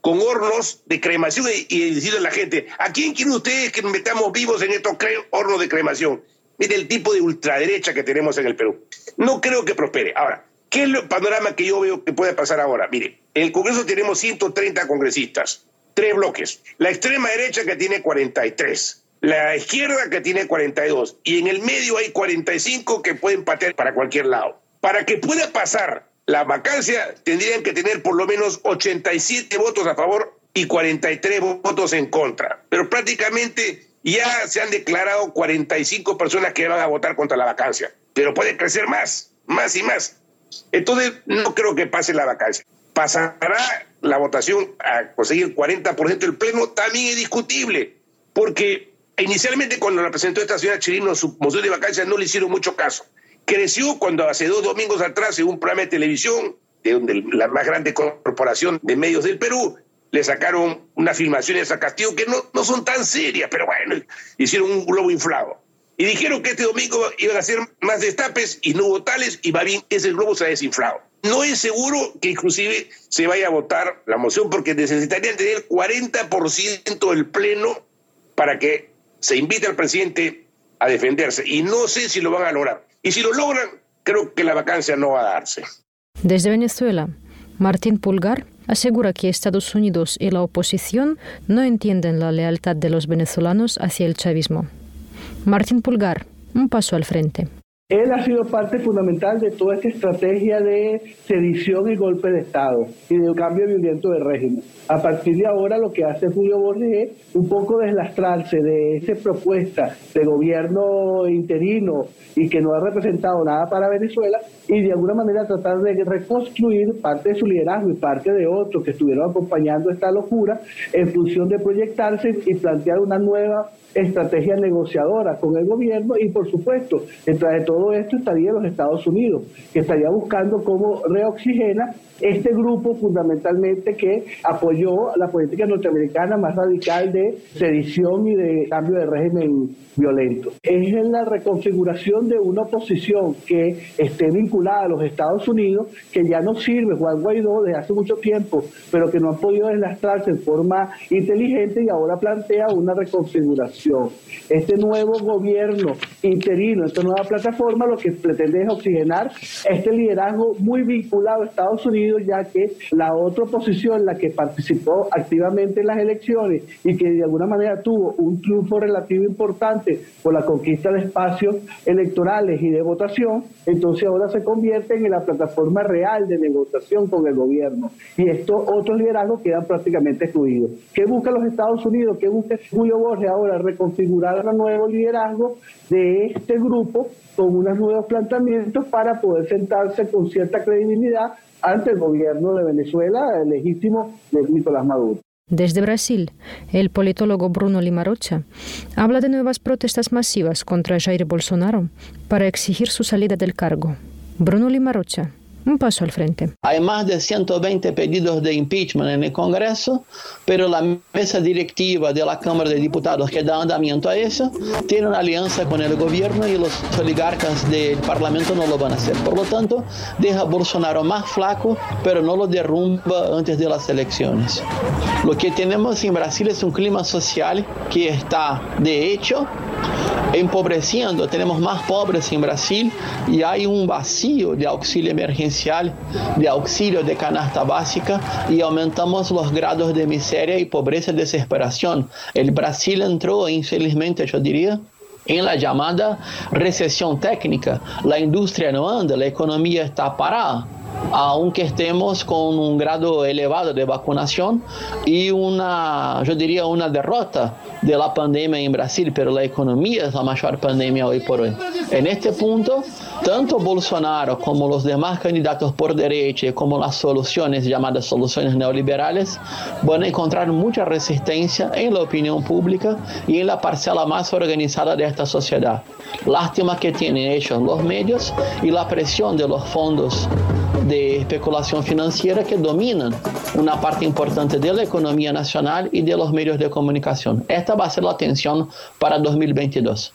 con hornos de cremación y, y decirle a la gente, ¿a quién quieren ustedes que nos metamos vivos en estos hornos de cremación? Mire el tipo de ultraderecha que tenemos en el Perú. No creo que prospere. Ahora, ¿qué es el panorama que yo veo que puede pasar ahora? Mire, en el Congreso tenemos ciento treinta congresistas, tres bloques. La extrema derecha que tiene cuarenta y tres, la izquierda que tiene cuarenta y dos, y en el medio hay cuarenta y cinco que pueden patear para cualquier lado. Para que pueda pasar la vacancia, tendrían que tener por lo menos ochenta y siete votos a favor y cuarenta y tres votos en contra. Pero prácticamente ya se han declarado cuarenta y cinco personas que van a votar contra la vacancia. Pero puede crecer más, más y más. Entonces, no creo que pase la vacancia. Pasará la votación a conseguir cuarenta por ciento del pleno, también es discutible, porque inicialmente cuando la presentó esta señora Chirino, su moción de vacancia no le hicieron mucho caso. Creció cuando hace dos domingos atrás en un programa de televisión, de la más grande corporación de medios del Perú, le sacaron unas filmaciones a Castillo que no, no son tan serias, pero bueno, hicieron un globo inflado. Y dijeron que este domingo iban a hacer más destapes y no hubo tales, y va bien, ese globo se ha desinflado. No es seguro que inclusive se vaya a votar la moción porque necesitarían tener cuarenta por ciento del pleno para que se invite al presidente a defenderse. Y no sé si lo van a lograr. Y si lo logran, creo que la vacancia no va a darse. Desde Venezuela, Martín Pulgar asegura que Estados Unidos y la oposición no entienden la lealtad de los venezolanos hacia el chavismo. Martín Pulgar, un paso al frente. Él ha sido parte fundamental de toda esta estrategia de sedición y golpe de Estado y de cambio violento de régimen. A partir de ahora lo que hace Julio Borges es un poco deslastrarse de esa propuesta de gobierno interino y que no ha representado nada para Venezuela y de alguna manera tratar de reconstruir parte de su liderazgo y parte de otros que estuvieron acompañando esta locura en función de proyectarse y plantear una nueva estrategia negociadora con el gobierno y, por supuesto, detrás de todo esto estaría los Estados Unidos, que estaría buscando cómo reoxigena este grupo fundamentalmente que apoyó la política norteamericana más radical de sedición y de cambio de régimen violento. Es en la reconfiguración de una oposición que esté vinculada a los Estados Unidos, que ya no sirve Juan Guaidó desde hace mucho tiempo, pero que no han podido deslastrarse en forma inteligente y ahora plantea una reconfiguración. Este nuevo gobierno interino, esta nueva plataforma, lo que pretende es oxigenar este liderazgo muy vinculado a Estados Unidos, ya que la otra oposición, la que participó activamente en las elecciones y que de alguna manera tuvo un triunfo relativo importante por la conquista de espacios electorales y de votación, entonces ahora se convierten en la plataforma real de negociación con el gobierno. Y estos otros liderazgos quedan prácticamente excluidos. ¿Qué busca los Estados Unidos? ¿Qué busca Julio Borges ahora? Reconfigurar el nuevo liderazgo de este grupo con unos nuevos planteamientos para poder sentarse con cierta credibilidad ante el gobierno de Venezuela, el legítimo de Nicolás Maduro. Desde Brasil, el politólogo Bruno Lima Rocha habla de nuevas protestas masivas contra Jair Bolsonaro para exigir su salida del cargo. Bruno Lima Rocha, un paso al frente. Hay más de ciento veinte pedidos de impeachment en el Congreso, pero la mesa directiva de la Cámara de Diputados que da andamiento a eso tiene una alianza con el gobierno y los oligarcas del Parlamento no lo van a hacer. Por lo tanto, deja a Bolsonaro más flaco, pero no lo derrumba antes de las elecciones. Lo que tenemos en Brasil es un clima social que está, de hecho, empobreciendo. Tenemos más pobres en Brasil y hay un vacío de auxilio emergencial, de auxilio de canasta básica y aumentamos los grados de miseria y pobreza y desesperación. El Brasil entró, infelizmente, yo diría, en la llamada recesión técnica. La industria no anda, la economía está parada, aunque estemos con un grado elevado de vacunación y una, yo diría, una derrota de la pandemia en Brasil, pero la economía es la mayor pandemia hoy por hoy. En este punto, tanto Bolsonaro como los demás candidatos por derecha, como las soluciones llamadas soluciones neoliberales, van a encontrar mucha resistencia en la opinión pública y en la parcela más organizada de esta sociedad. Lástima que tienen ellos los medios y la presión de los fondos de especulación financiera que dominan una parte importante de la economía nacional y de los medios de comunicación. Esta va a ser la tensión para dos mil veintidós.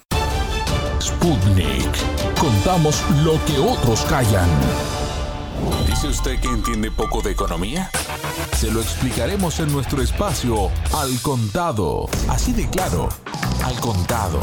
Sputnik. Contamos lo que otros callan. ¿Dice usted que entiende poco de economía? Se lo explicaremos en nuestro espacio Al Contado. Así de claro, Al Contado.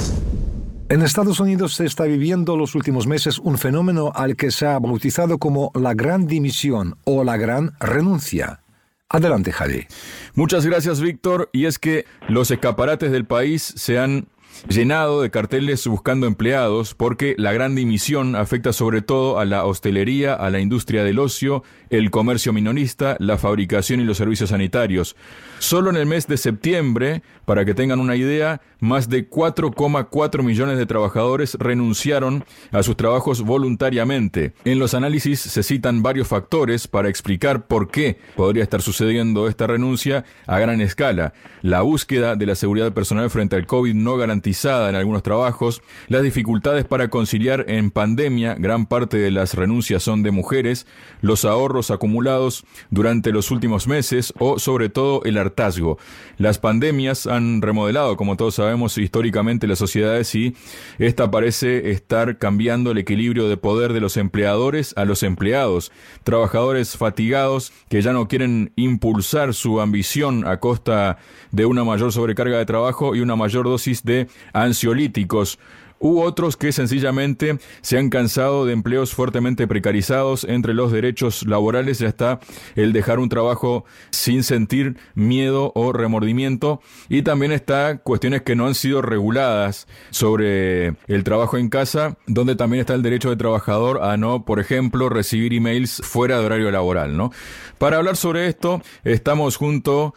En Estados Unidos se está viviendo los últimos meses un fenómeno al que se ha bautizado como la gran dimisión o la gran renuncia. Adelante, Javi. Muchas gracias, Víctor. Y es que los escaparates del país se han llenado de carteles buscando empleados porque la gran dimisión afecta sobre todo a la hostelería, a la industria del ocio, el comercio minorista, la fabricación y los servicios sanitarios. Solo en el mes de septiembre, para que tengan una idea, más de cuatro coma cuatro millones de trabajadores renunciaron a sus trabajos voluntariamente. En los análisis se citan varios factores para explicar por qué podría estar sucediendo esta renuncia a gran escala. La búsqueda de la seguridad personal frente al COVID no garantizada en algunos trabajos, las dificultades para conciliar en pandemia, gran parte de las renuncias son de mujeres, los ahorros acumulados durante los últimos meses o sobre todo el hartazgo. Las pandemias han remodelado, como todos sabemos, históricamente las sociedades y esta parece estar cambiando el equilibrio de poder de los empleadores a los empleados. Trabajadores fatigados que ya no quieren impulsar su ambición a costa de una mayor sobrecarga de trabajo y una mayor dosis de ansiolíticos. U otros que sencillamente se han cansado de empleos fuertemente precarizados. Entre los derechos laborales ya está el dejar un trabajo sin sentir miedo o remordimiento, y también está cuestiones que no han sido reguladas sobre el trabajo en casa, donde también está el derecho del trabajador a no, por ejemplo, recibir emails fuera de horario laboral, ¿no? Para hablar sobre esto estamos junto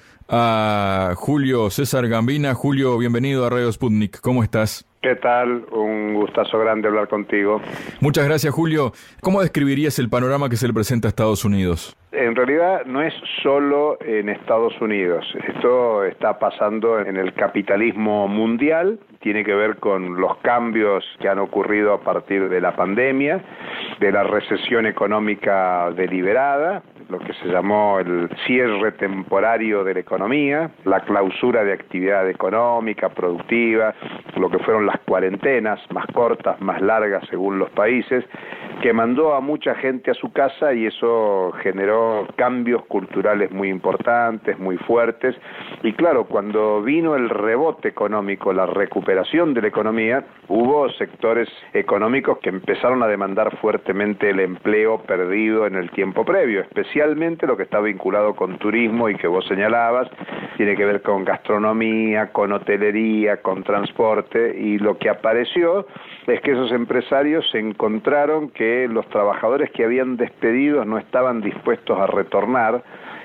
a Julio César Gambina. Julio, bienvenido a Radio Sputnik. ¿Cómo estás? ¿Qué tal? Un gustazo grande hablar contigo. Muchas gracias, Julio. ¿Cómo describirías el panorama que se le presenta a Estados Unidos? En realidad no es solo en Estados Unidos. Esto está pasando en el capitalismo mundial. Tiene que ver con los cambios que han ocurrido a partir de la pandemia, de la recesión económica deliberada, lo que se llamó el cierre temporario de la economía, la clausura de actividad económica, productiva, lo que fueron las cuarentenas más cortas, más largas según los países, que mandó a mucha gente a su casa y eso generó cambios culturales muy importantes, muy fuertes. Y claro, cuando vino el rebote económico, la recuperación de la economía, hubo sectores económicos que empezaron a demandar fuertemente el empleo perdido en el tiempo previo, especialmente lo que está vinculado con turismo y que vos señalabas, tiene que ver con gastronomía, con hotelería, con transporte, y lo que apareció es que esos empresarios se encontraron que los trabajadores que habían despedido no estaban dispuestos a retornar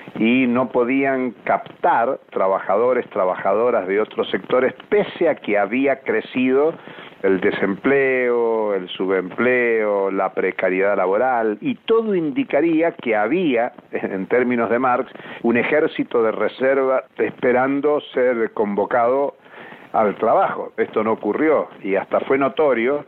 y no podían captar trabajadores, trabajadoras de otros sectores, pese a que había crecido el desempleo, el subempleo, la precariedad laboral, y todo indicaría que había, en términos de Marx, un ejército de reserva esperando ser convocado al trabajo. Esto no ocurrió y hasta fue notorio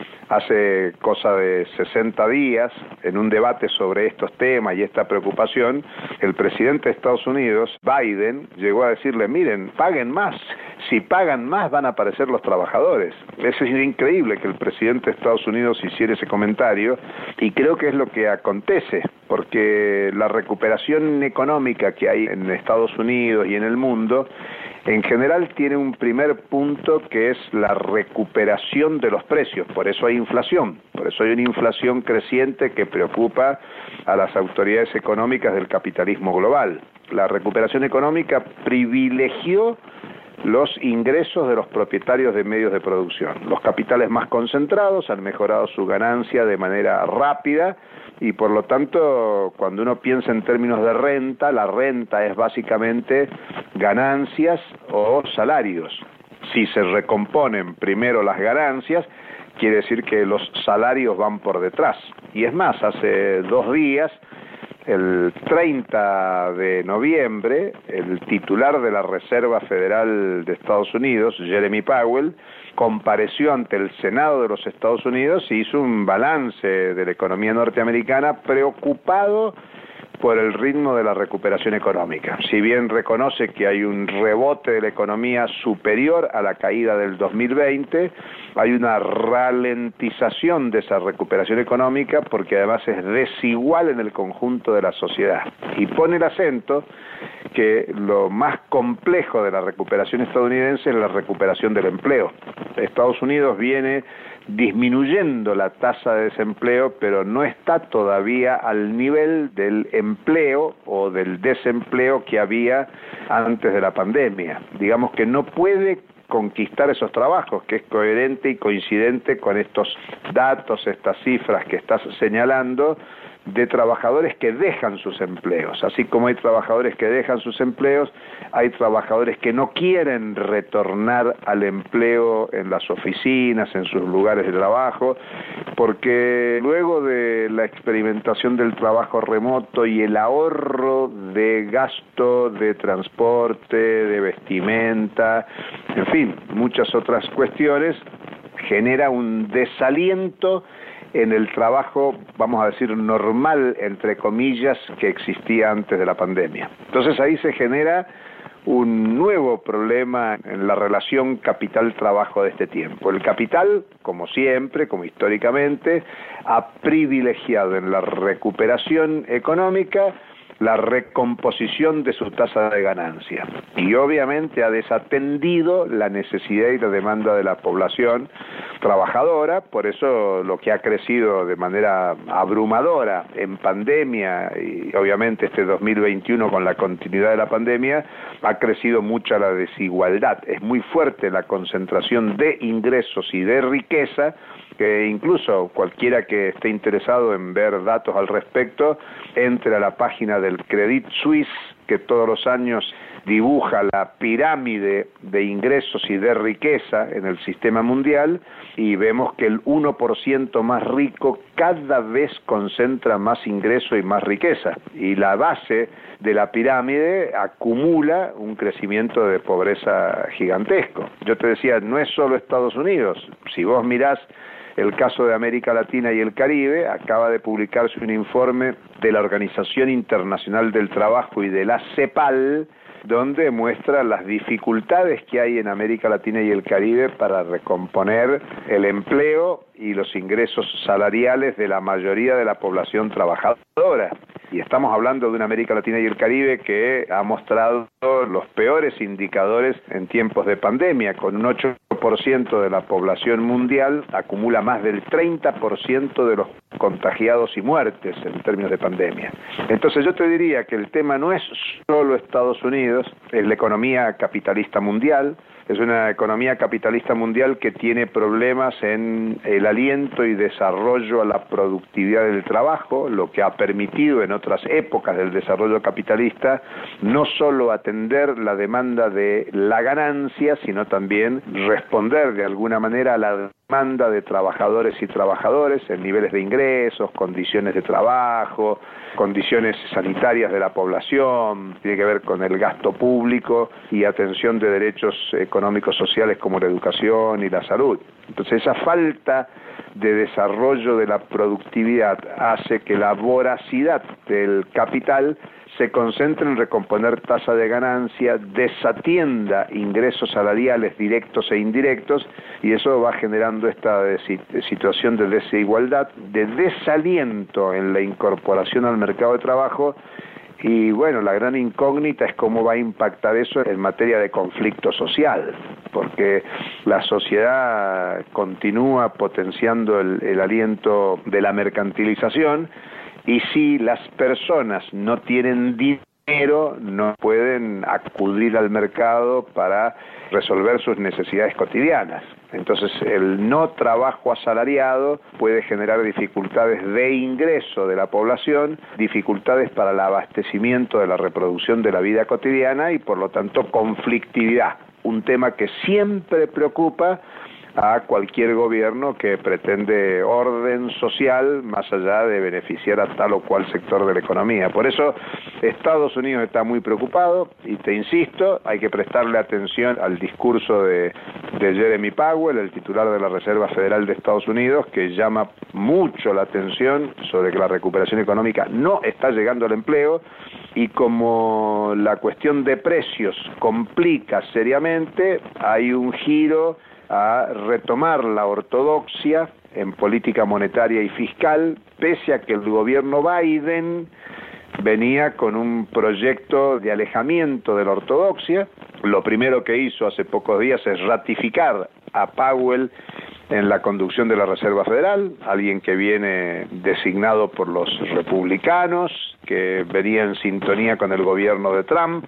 hace cosa de sesenta días, en un debate sobre estos temas y esta preocupación, el presidente de Estados Unidos, Biden, llegó a decirle, miren, paguen más, si pagan más van a aparecer los trabajadores. Eso es increíble que el presidente de Estados Unidos hiciera ese comentario, y creo que es lo que acontece, porque la recuperación económica que hay en Estados Unidos y en el mundo en general tiene un primer punto que es la recuperación de los precios, por eso hay inflación, por eso hay una inflación creciente que preocupa a las autoridades económicas del capitalismo global. La recuperación económica privilegió los ingresos de los propietarios de medios de producción. Los capitales más concentrados han mejorado su ganancia de manera rápida y por lo tanto, cuando uno piensa en términos de renta, la renta es básicamente ganancias o salarios. Si se recomponen primero las ganancias, quiere decir que los salarios van por detrás. Y es más, hace dos días, el treinta de noviembre, el titular de la Reserva Federal de Estados Unidos, Jeremy Powell, compareció ante el Senado de los Estados Unidos y hizo un balance de la economía norteamericana preocupado por el ritmo de la recuperación económica. Si bien reconoce que hay un rebote de la economía superior a la caída del dos mil veinte, hay una ralentización de esa recuperación económica porque además es desigual en el conjunto de la sociedad. Y pone el acento que lo más complejo de la recuperación estadounidense es la recuperación del empleo. Estados Unidos viene disminuyendo la tasa de desempleo, pero no está todavía al nivel del empleo o del desempleo que había antes de la pandemia. Digamos que no puede conquistar esos trabajos, que es coherente y coincidente con estos datos, estas cifras que estás señalando, de trabajadores que dejan sus empleos. Así como hay trabajadores que dejan sus empleos, hay trabajadores que no quieren retornar al empleo en las oficinas, en sus lugares de trabajo, porque luego de la experimentación del trabajo remoto y el ahorro de gasto de transporte, de vestimenta, en fin, muchas otras cuestiones, genera un desaliento en el trabajo, vamos a decir, normal, entre comillas, que existía antes de la pandemia. Entonces ahí se genera un nuevo problema en la relación capital-trabajo de este tiempo. El capital, como siempre, como históricamente, ha privilegiado en la recuperación económica la recomposición de su tasa de ganancia y obviamente ha desatendido la necesidad y la demanda de la población trabajadora. Por eso lo que ha crecido de manera abrumadora en pandemia y obviamente este dos mil veintiuno con la continuidad de la pandemia, ha crecido mucho la desigualdad. Es muy fuerte la concentración de ingresos y de riqueza, que incluso cualquiera que esté interesado en ver datos al respecto, entre a la página del Credit Suisse, que todos los años dibuja la pirámide de ingresos y de riqueza en el sistema mundial, y vemos que el uno por ciento más rico cada vez concentra más ingreso y más riqueza, y la base de la pirámide acumula un crecimiento de pobreza gigantesco. Yo te decía, no es solo Estados Unidos. Si vos mirás el caso de América Latina y el Caribe, acaba de publicarse un informe de la Organización Internacional del Trabajo y de la CEPAL, donde muestra las dificultades que hay en América Latina y el Caribe para recomponer el empleo y los ingresos salariales de la mayoría de la población trabajadora. Y estamos hablando de una América Latina y el Caribe que ha mostrado los peores indicadores en tiempos de pandemia, con un ocho por ciento de la población mundial acumula más del treinta por ciento de los contagiados y muertes en términos de pandemia. Entonces yo te diría que el tema no es solo Estados Unidos, es la economía capitalista mundial. Es una economía capitalista mundial que tiene problemas en el aliento y desarrollo a la productividad del trabajo, lo que ha permitido en otras épocas del desarrollo capitalista no solo atender la demanda de la ganancia, sino también responder de alguna manera a la demanda de trabajadores y trabajadores en niveles de ingresos, condiciones de trabajo, condiciones sanitarias de la población, tiene que ver con el gasto público y atención de derechos económicos sociales como la educación y la salud. Entonces esa falta de desarrollo de la productividad hace que la voracidad del capital se concentre en recomponer tasa de ganancia, desatienda ingresos salariales directos e indirectos, y eso va generando esta situación de desigualdad, de desaliento en la incorporación al mercado de trabajo. Y bueno, la gran incógnita es cómo va a impactar eso en materia de conflicto social, porque la sociedad continúa potenciando el, el aliento de la mercantilización, y si las personas no tienen dinero, no pueden acudir al mercado para resolver sus necesidades cotidianas. Entonces el no trabajo asalariado puede generar dificultades de ingreso de la población, dificultades para el abastecimiento de la reproducción de la vida cotidiana y por lo tanto conflictividad, un tema que siempre preocupa a cualquier gobierno que pretende orden social más allá de beneficiar a tal o cual sector de la economía. Por eso Estados Unidos está muy preocupado y te insisto, hay que prestarle atención al discurso de, de Jeremy Powell, el titular de la Reserva Federal de Estados Unidos, que llama mucho la atención sobre que la recuperación económica no está llegando al empleo, y como la cuestión de precios complica seriamente, hay un giro a retomar la ortodoxia en política monetaria y fiscal, pese a que el gobierno Biden venía con un proyecto de alejamiento de la ortodoxia. Lo primero que hizo hace pocos días es ratificar a Powell en la conducción de la Reserva Federal, alguien que viene designado por los republicanos, que venía en sintonía con el gobierno de Trump,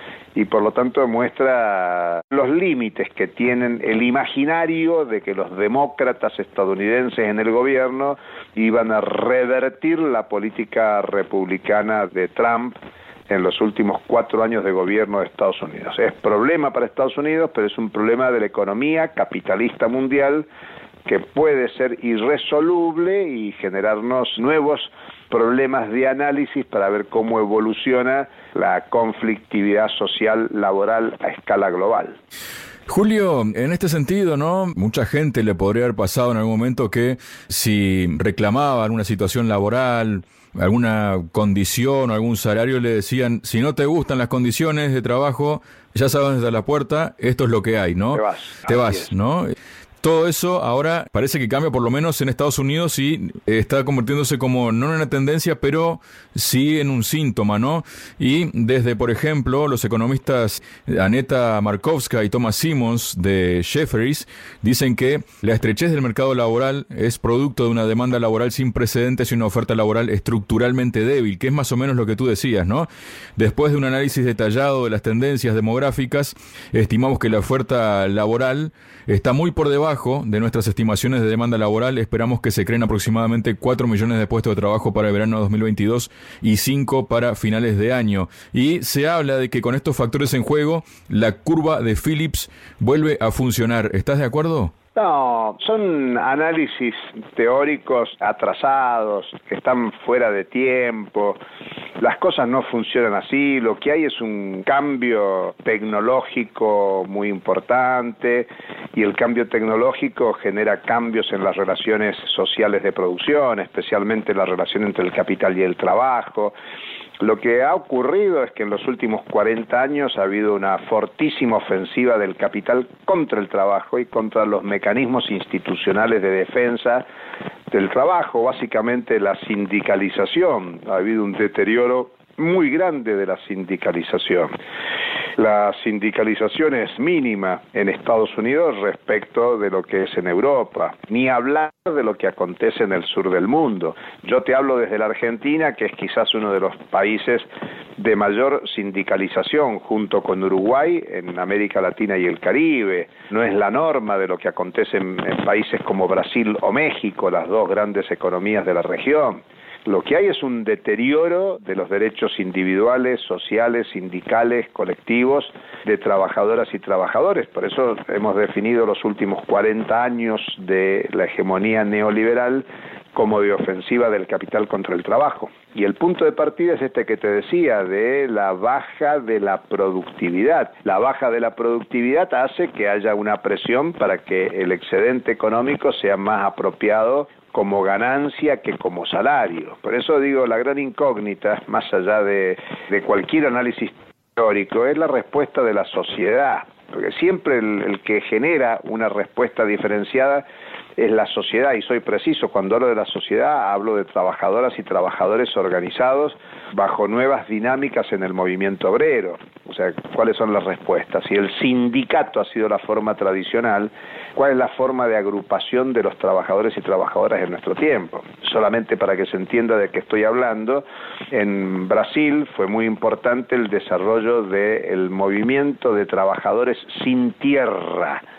y por lo tanto muestra los límites que tienen el imaginario de que los demócratas estadounidenses en el gobierno iban a revertir la política republicana de Trump en los últimos cuatro años de gobierno de Estados Unidos. Es problema para Estados Unidos, pero es un problema de la economía capitalista mundial que puede ser irresoluble y generarnos nuevos problemas de análisis para ver cómo evoluciona la conflictividad social laboral a escala global. Julio, en este sentido, ¿no? Mucha gente le podría haber pasado en algún momento que si reclamaba alguna situación laboral, alguna condición o algún salario, le decían, si no te gustan las condiciones de trabajo, ya sabes dónde está la puerta, esto es lo que hay, ¿no? Te vas. Te vas, ¿no? Todo eso ahora parece que cambia, por lo menos en Estados Unidos, y está convirtiéndose como, no en una tendencia, pero sí en un síntoma, ¿no? Y desde, por ejemplo, los economistas Aneta Markovska y Thomas Simmons de Jefferies dicen que la estrechez del mercado laboral es producto de una demanda laboral sin precedentes y una oferta laboral estructuralmente débil, que es más o menos lo que tú decías, ¿no? Después de un análisis detallado de las tendencias demográficas, estimamos que la oferta laboral está muy por debajo de nuestras estimaciones de demanda laboral. Esperamos que se creen aproximadamente cuatro millones de puestos de trabajo para el verano de dos mil veintidós y cinco para finales de año. Y se habla de que con estos factores en juego, la curva de Phillips vuelve a funcionar. ¿Estás de acuerdo? No, son análisis teóricos atrasados, que están fuera de tiempo. Las cosas no funcionan así. Lo que hay es un cambio tecnológico muy importante, y el cambio tecnológico genera cambios en las relaciones sociales de producción, especialmente la relación entre el capital y el trabajo. Lo que ha ocurrido es que en los últimos cuarenta años ha habido una fortísima ofensiva del capital contra el trabajo y contra los mecanismos institucionales de defensa del trabajo, básicamente la sindicalización. Ha habido un deterioro muy grande de la sindicalización. La sindicalización es mínima en Estados Unidos respecto de lo que es en Europa, ni hablar de lo que acontece en el sur del mundo. Yo te hablo desde la Argentina, que es quizás uno de los países de mayor sindicalización, junto con Uruguay, en América Latina y el Caribe. No es la norma de lo que acontece en, en países como Brasil o México, las dos grandes economías de la región. Lo que hay es un deterioro de los derechos individuales, sociales, sindicales, colectivos, de trabajadoras y trabajadores. Por eso hemos definido los últimos cuarenta años de la hegemonía neoliberal como de ofensiva del capital contra el trabajo. Y el punto de partida es este que te decía, de la baja de la productividad. La baja de la productividad hace que haya una presión para que el excedente económico sea más apropiado como ganancia que como salario. Por eso digo, la gran incógnita, más allá de, de cualquier análisis teórico, es la respuesta de la sociedad. Porque siempre el, el que genera una respuesta diferenciada es la sociedad, y soy preciso, cuando hablo de la sociedad hablo de trabajadoras y trabajadores organizados bajo nuevas dinámicas en el movimiento obrero. O sea, ¿cuáles son las respuestas? Si el sindicato ha sido la forma tradicional, ¿cuál es la forma de agrupación de los trabajadores y trabajadoras en nuestro tiempo? Solamente para que se entienda de qué estoy hablando, en Brasil fue muy importante el desarrollo del movimiento de trabajadores sin tierra.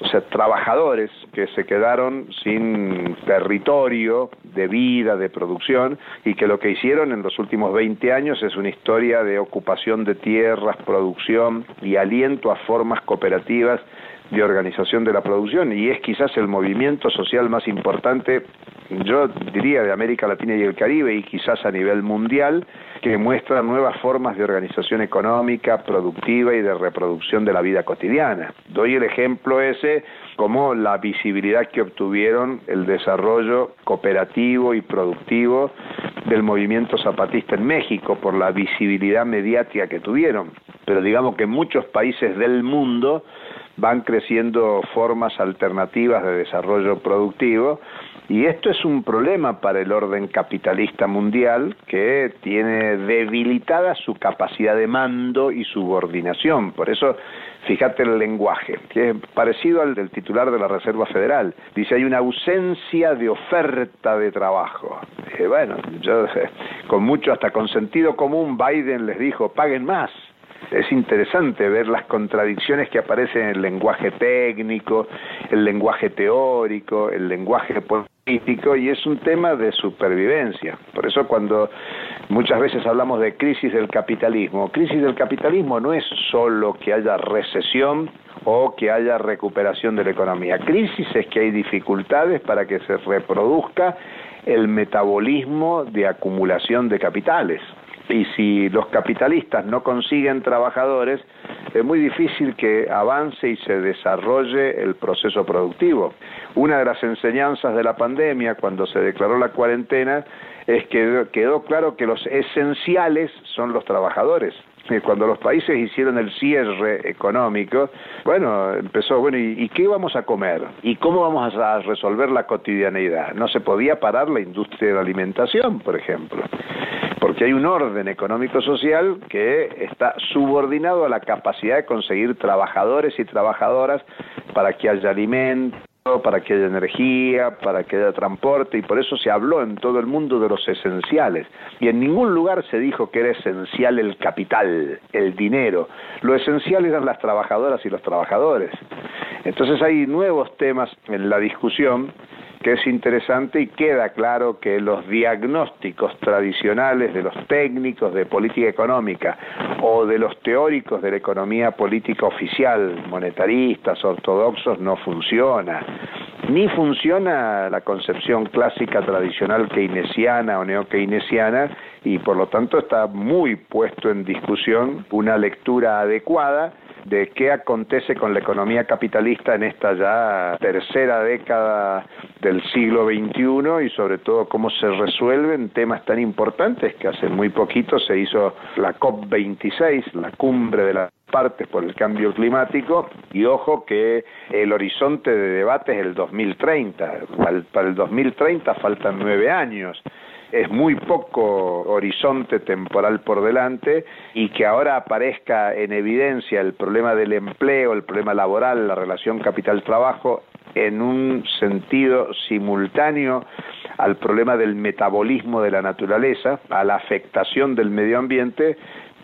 o sea, trabajadores que se quedaron sin territorio de vida, de producción, y que lo que hicieron en los últimos veinte años es una historia de ocupación de tierras, producción y aliento a formas cooperativas de organización de la producción, y es quizás el movimiento social más importante, yo diría, de América Latina y el Caribe, y quizás a nivel mundial, que muestra nuevas formas de organización económica, productiva y de reproducción de la vida cotidiana. Doy el ejemplo ese como la visibilidad que obtuvieron el desarrollo cooperativo y productivo del movimiento zapatista en México, por la visibilidad mediática que tuvieron. Pero digamos que en muchos países del mundo van creciendo formas alternativas de desarrollo productivo, y esto es un problema para el orden capitalista mundial, que tiene debilitada su capacidad de mando y subordinación. Por eso, fíjate el lenguaje, que es parecido al del titular de la Reserva Federal. Dice, hay una ausencia de oferta de trabajo. Eh, bueno, yo con mucho, hasta con sentido común, Biden les dijo, paguen más. Es interesante ver las contradicciones que aparecen en el lenguaje técnico, el lenguaje teórico, el lenguaje político, y es un tema de supervivencia. Por eso cuando muchas veces hablamos de crisis del capitalismo, crisis del capitalismo no es solo que haya recesión o que haya recuperación de la economía. Crisis es que hay dificultades para que se reproduzca el metabolismo de acumulación de capitales. Y si los capitalistas no consiguen trabajadores, es muy difícil que avance y se desarrolle el proceso productivo. Una de las enseñanzas de la pandemia, cuando se declaró la cuarentena, es que quedó claro que los esenciales son los trabajadores. Cuando los países hicieron el cierre económico, bueno, empezó, bueno, ¿y, ¿y qué vamos a comer? ¿Y cómo vamos a resolver la cotidianeidad? No se podía parar la industria de la alimentación, por ejemplo, porque hay un orden económico-social que está subordinado a la capacidad de conseguir trabajadores y trabajadoras para que haya alimento, para que haya energía, para que haya transporte, y por eso se habló en todo el mundo de los esenciales. Y en ningún lugar se dijo que era esencial el capital, el dinero. Lo esencial eran las trabajadoras y los trabajadores. Entonces hay nuevos temas en la discusión que es interesante, y queda claro que los diagnósticos tradicionales de los técnicos de política económica o de los teóricos de la economía política oficial, monetaristas, ortodoxos, no funciona. Ni funciona la concepción clásica tradicional keynesiana o neo-keynesiana, y por lo tanto está muy puesto en discusión una lectura adecuada de qué acontece con la economía capitalista en esta ya tercera década del siglo veintiuno, y sobre todo cómo se resuelven temas tan importantes que hace muy poquito se hizo la COP veintiséis, la cumbre de las partes por el cambio climático, y ojo que el horizonte de debate es el dos mil treinta, para el dos mil treinta faltan nueve años. Es muy poco horizonte temporal por delante, y que ahora aparezca en evidencia el problema del empleo, el problema laboral, la relación capital-trabajo, en un sentido simultáneo al problema del metabolismo de la naturaleza, a la afectación del medio ambiente,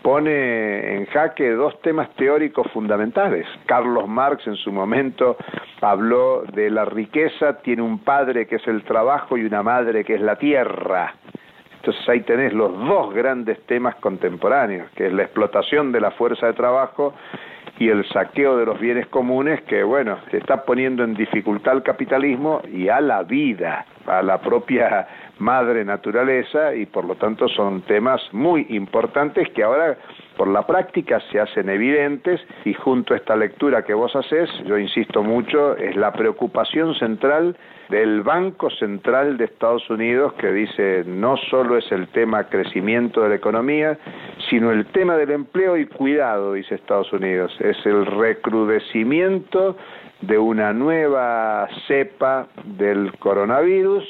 pone en jaque dos temas teóricos fundamentales. Carlos Marx en su momento habló de la riqueza, tiene un padre que es el trabajo y una madre que es la tierra. Entonces ahí tenés los dos grandes temas contemporáneos, que es la explotación de la fuerza de trabajo y el saqueo de los bienes comunes, que bueno, se está poniendo en dificultad al capitalismo y a la vida, a la propia madre naturaleza, y por lo tanto son temas muy importantes que ahora por la práctica se hacen evidentes, y junto a esta lectura que vos hacés, yo insisto mucho, es la preocupación central del Banco Central de Estados Unidos, que dice no solo es el tema crecimiento de la economía, sino el tema del empleo, y cuidado, dice Estados Unidos, es el recrudecimiento de una nueva cepa del coronavirus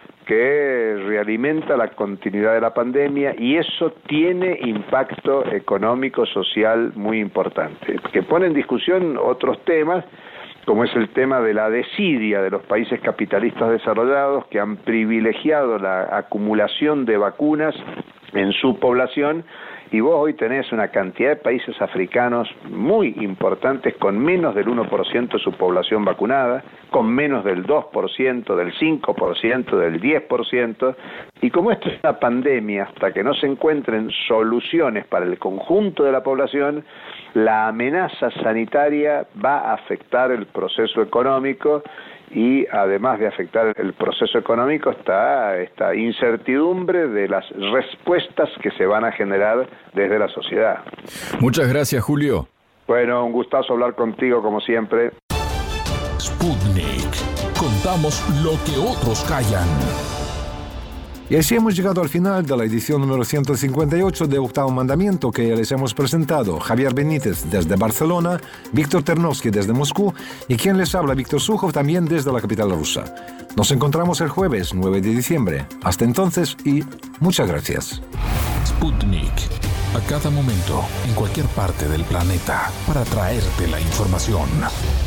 que realimenta la continuidad de la pandemia, y eso tiene impacto económico, social muy importante, que pone en discusión otros temas, como es el tema de la desidia de los países capitalistas desarrollados, que han privilegiado la acumulación de vacunas en su población, y vos hoy tenés una cantidad de países africanos muy importantes con menos del uno por ciento de su población vacunada, con menos del dos por ciento, del cinco por ciento, del diez por ciento, y como esto es una pandemia, hasta que no se encuentren soluciones para el conjunto de la población, la amenaza sanitaria va a afectar el proceso económico, y además de afectar el proceso económico está esta incertidumbre de las respuestas que se van a generar desde la sociedad. Muchas gracias, Julio. Bueno, un gustazo hablar contigo como siempre. Sputnik. Contamos lo que otros callan. Y así hemos llegado al final de la edición número ciento cincuenta y ocho de Octavo Mandamiento, que les hemos presentado Javier Benítez desde Barcelona, Víctor Ternovsky desde Moscú y quien les habla, Víctor Sukhov, también desde la capital rusa. Nos encontramos el jueves nueve de diciembre. Hasta entonces y muchas gracias. Sputnik. A cada momento, en cualquier parte del planeta, para traerte la información.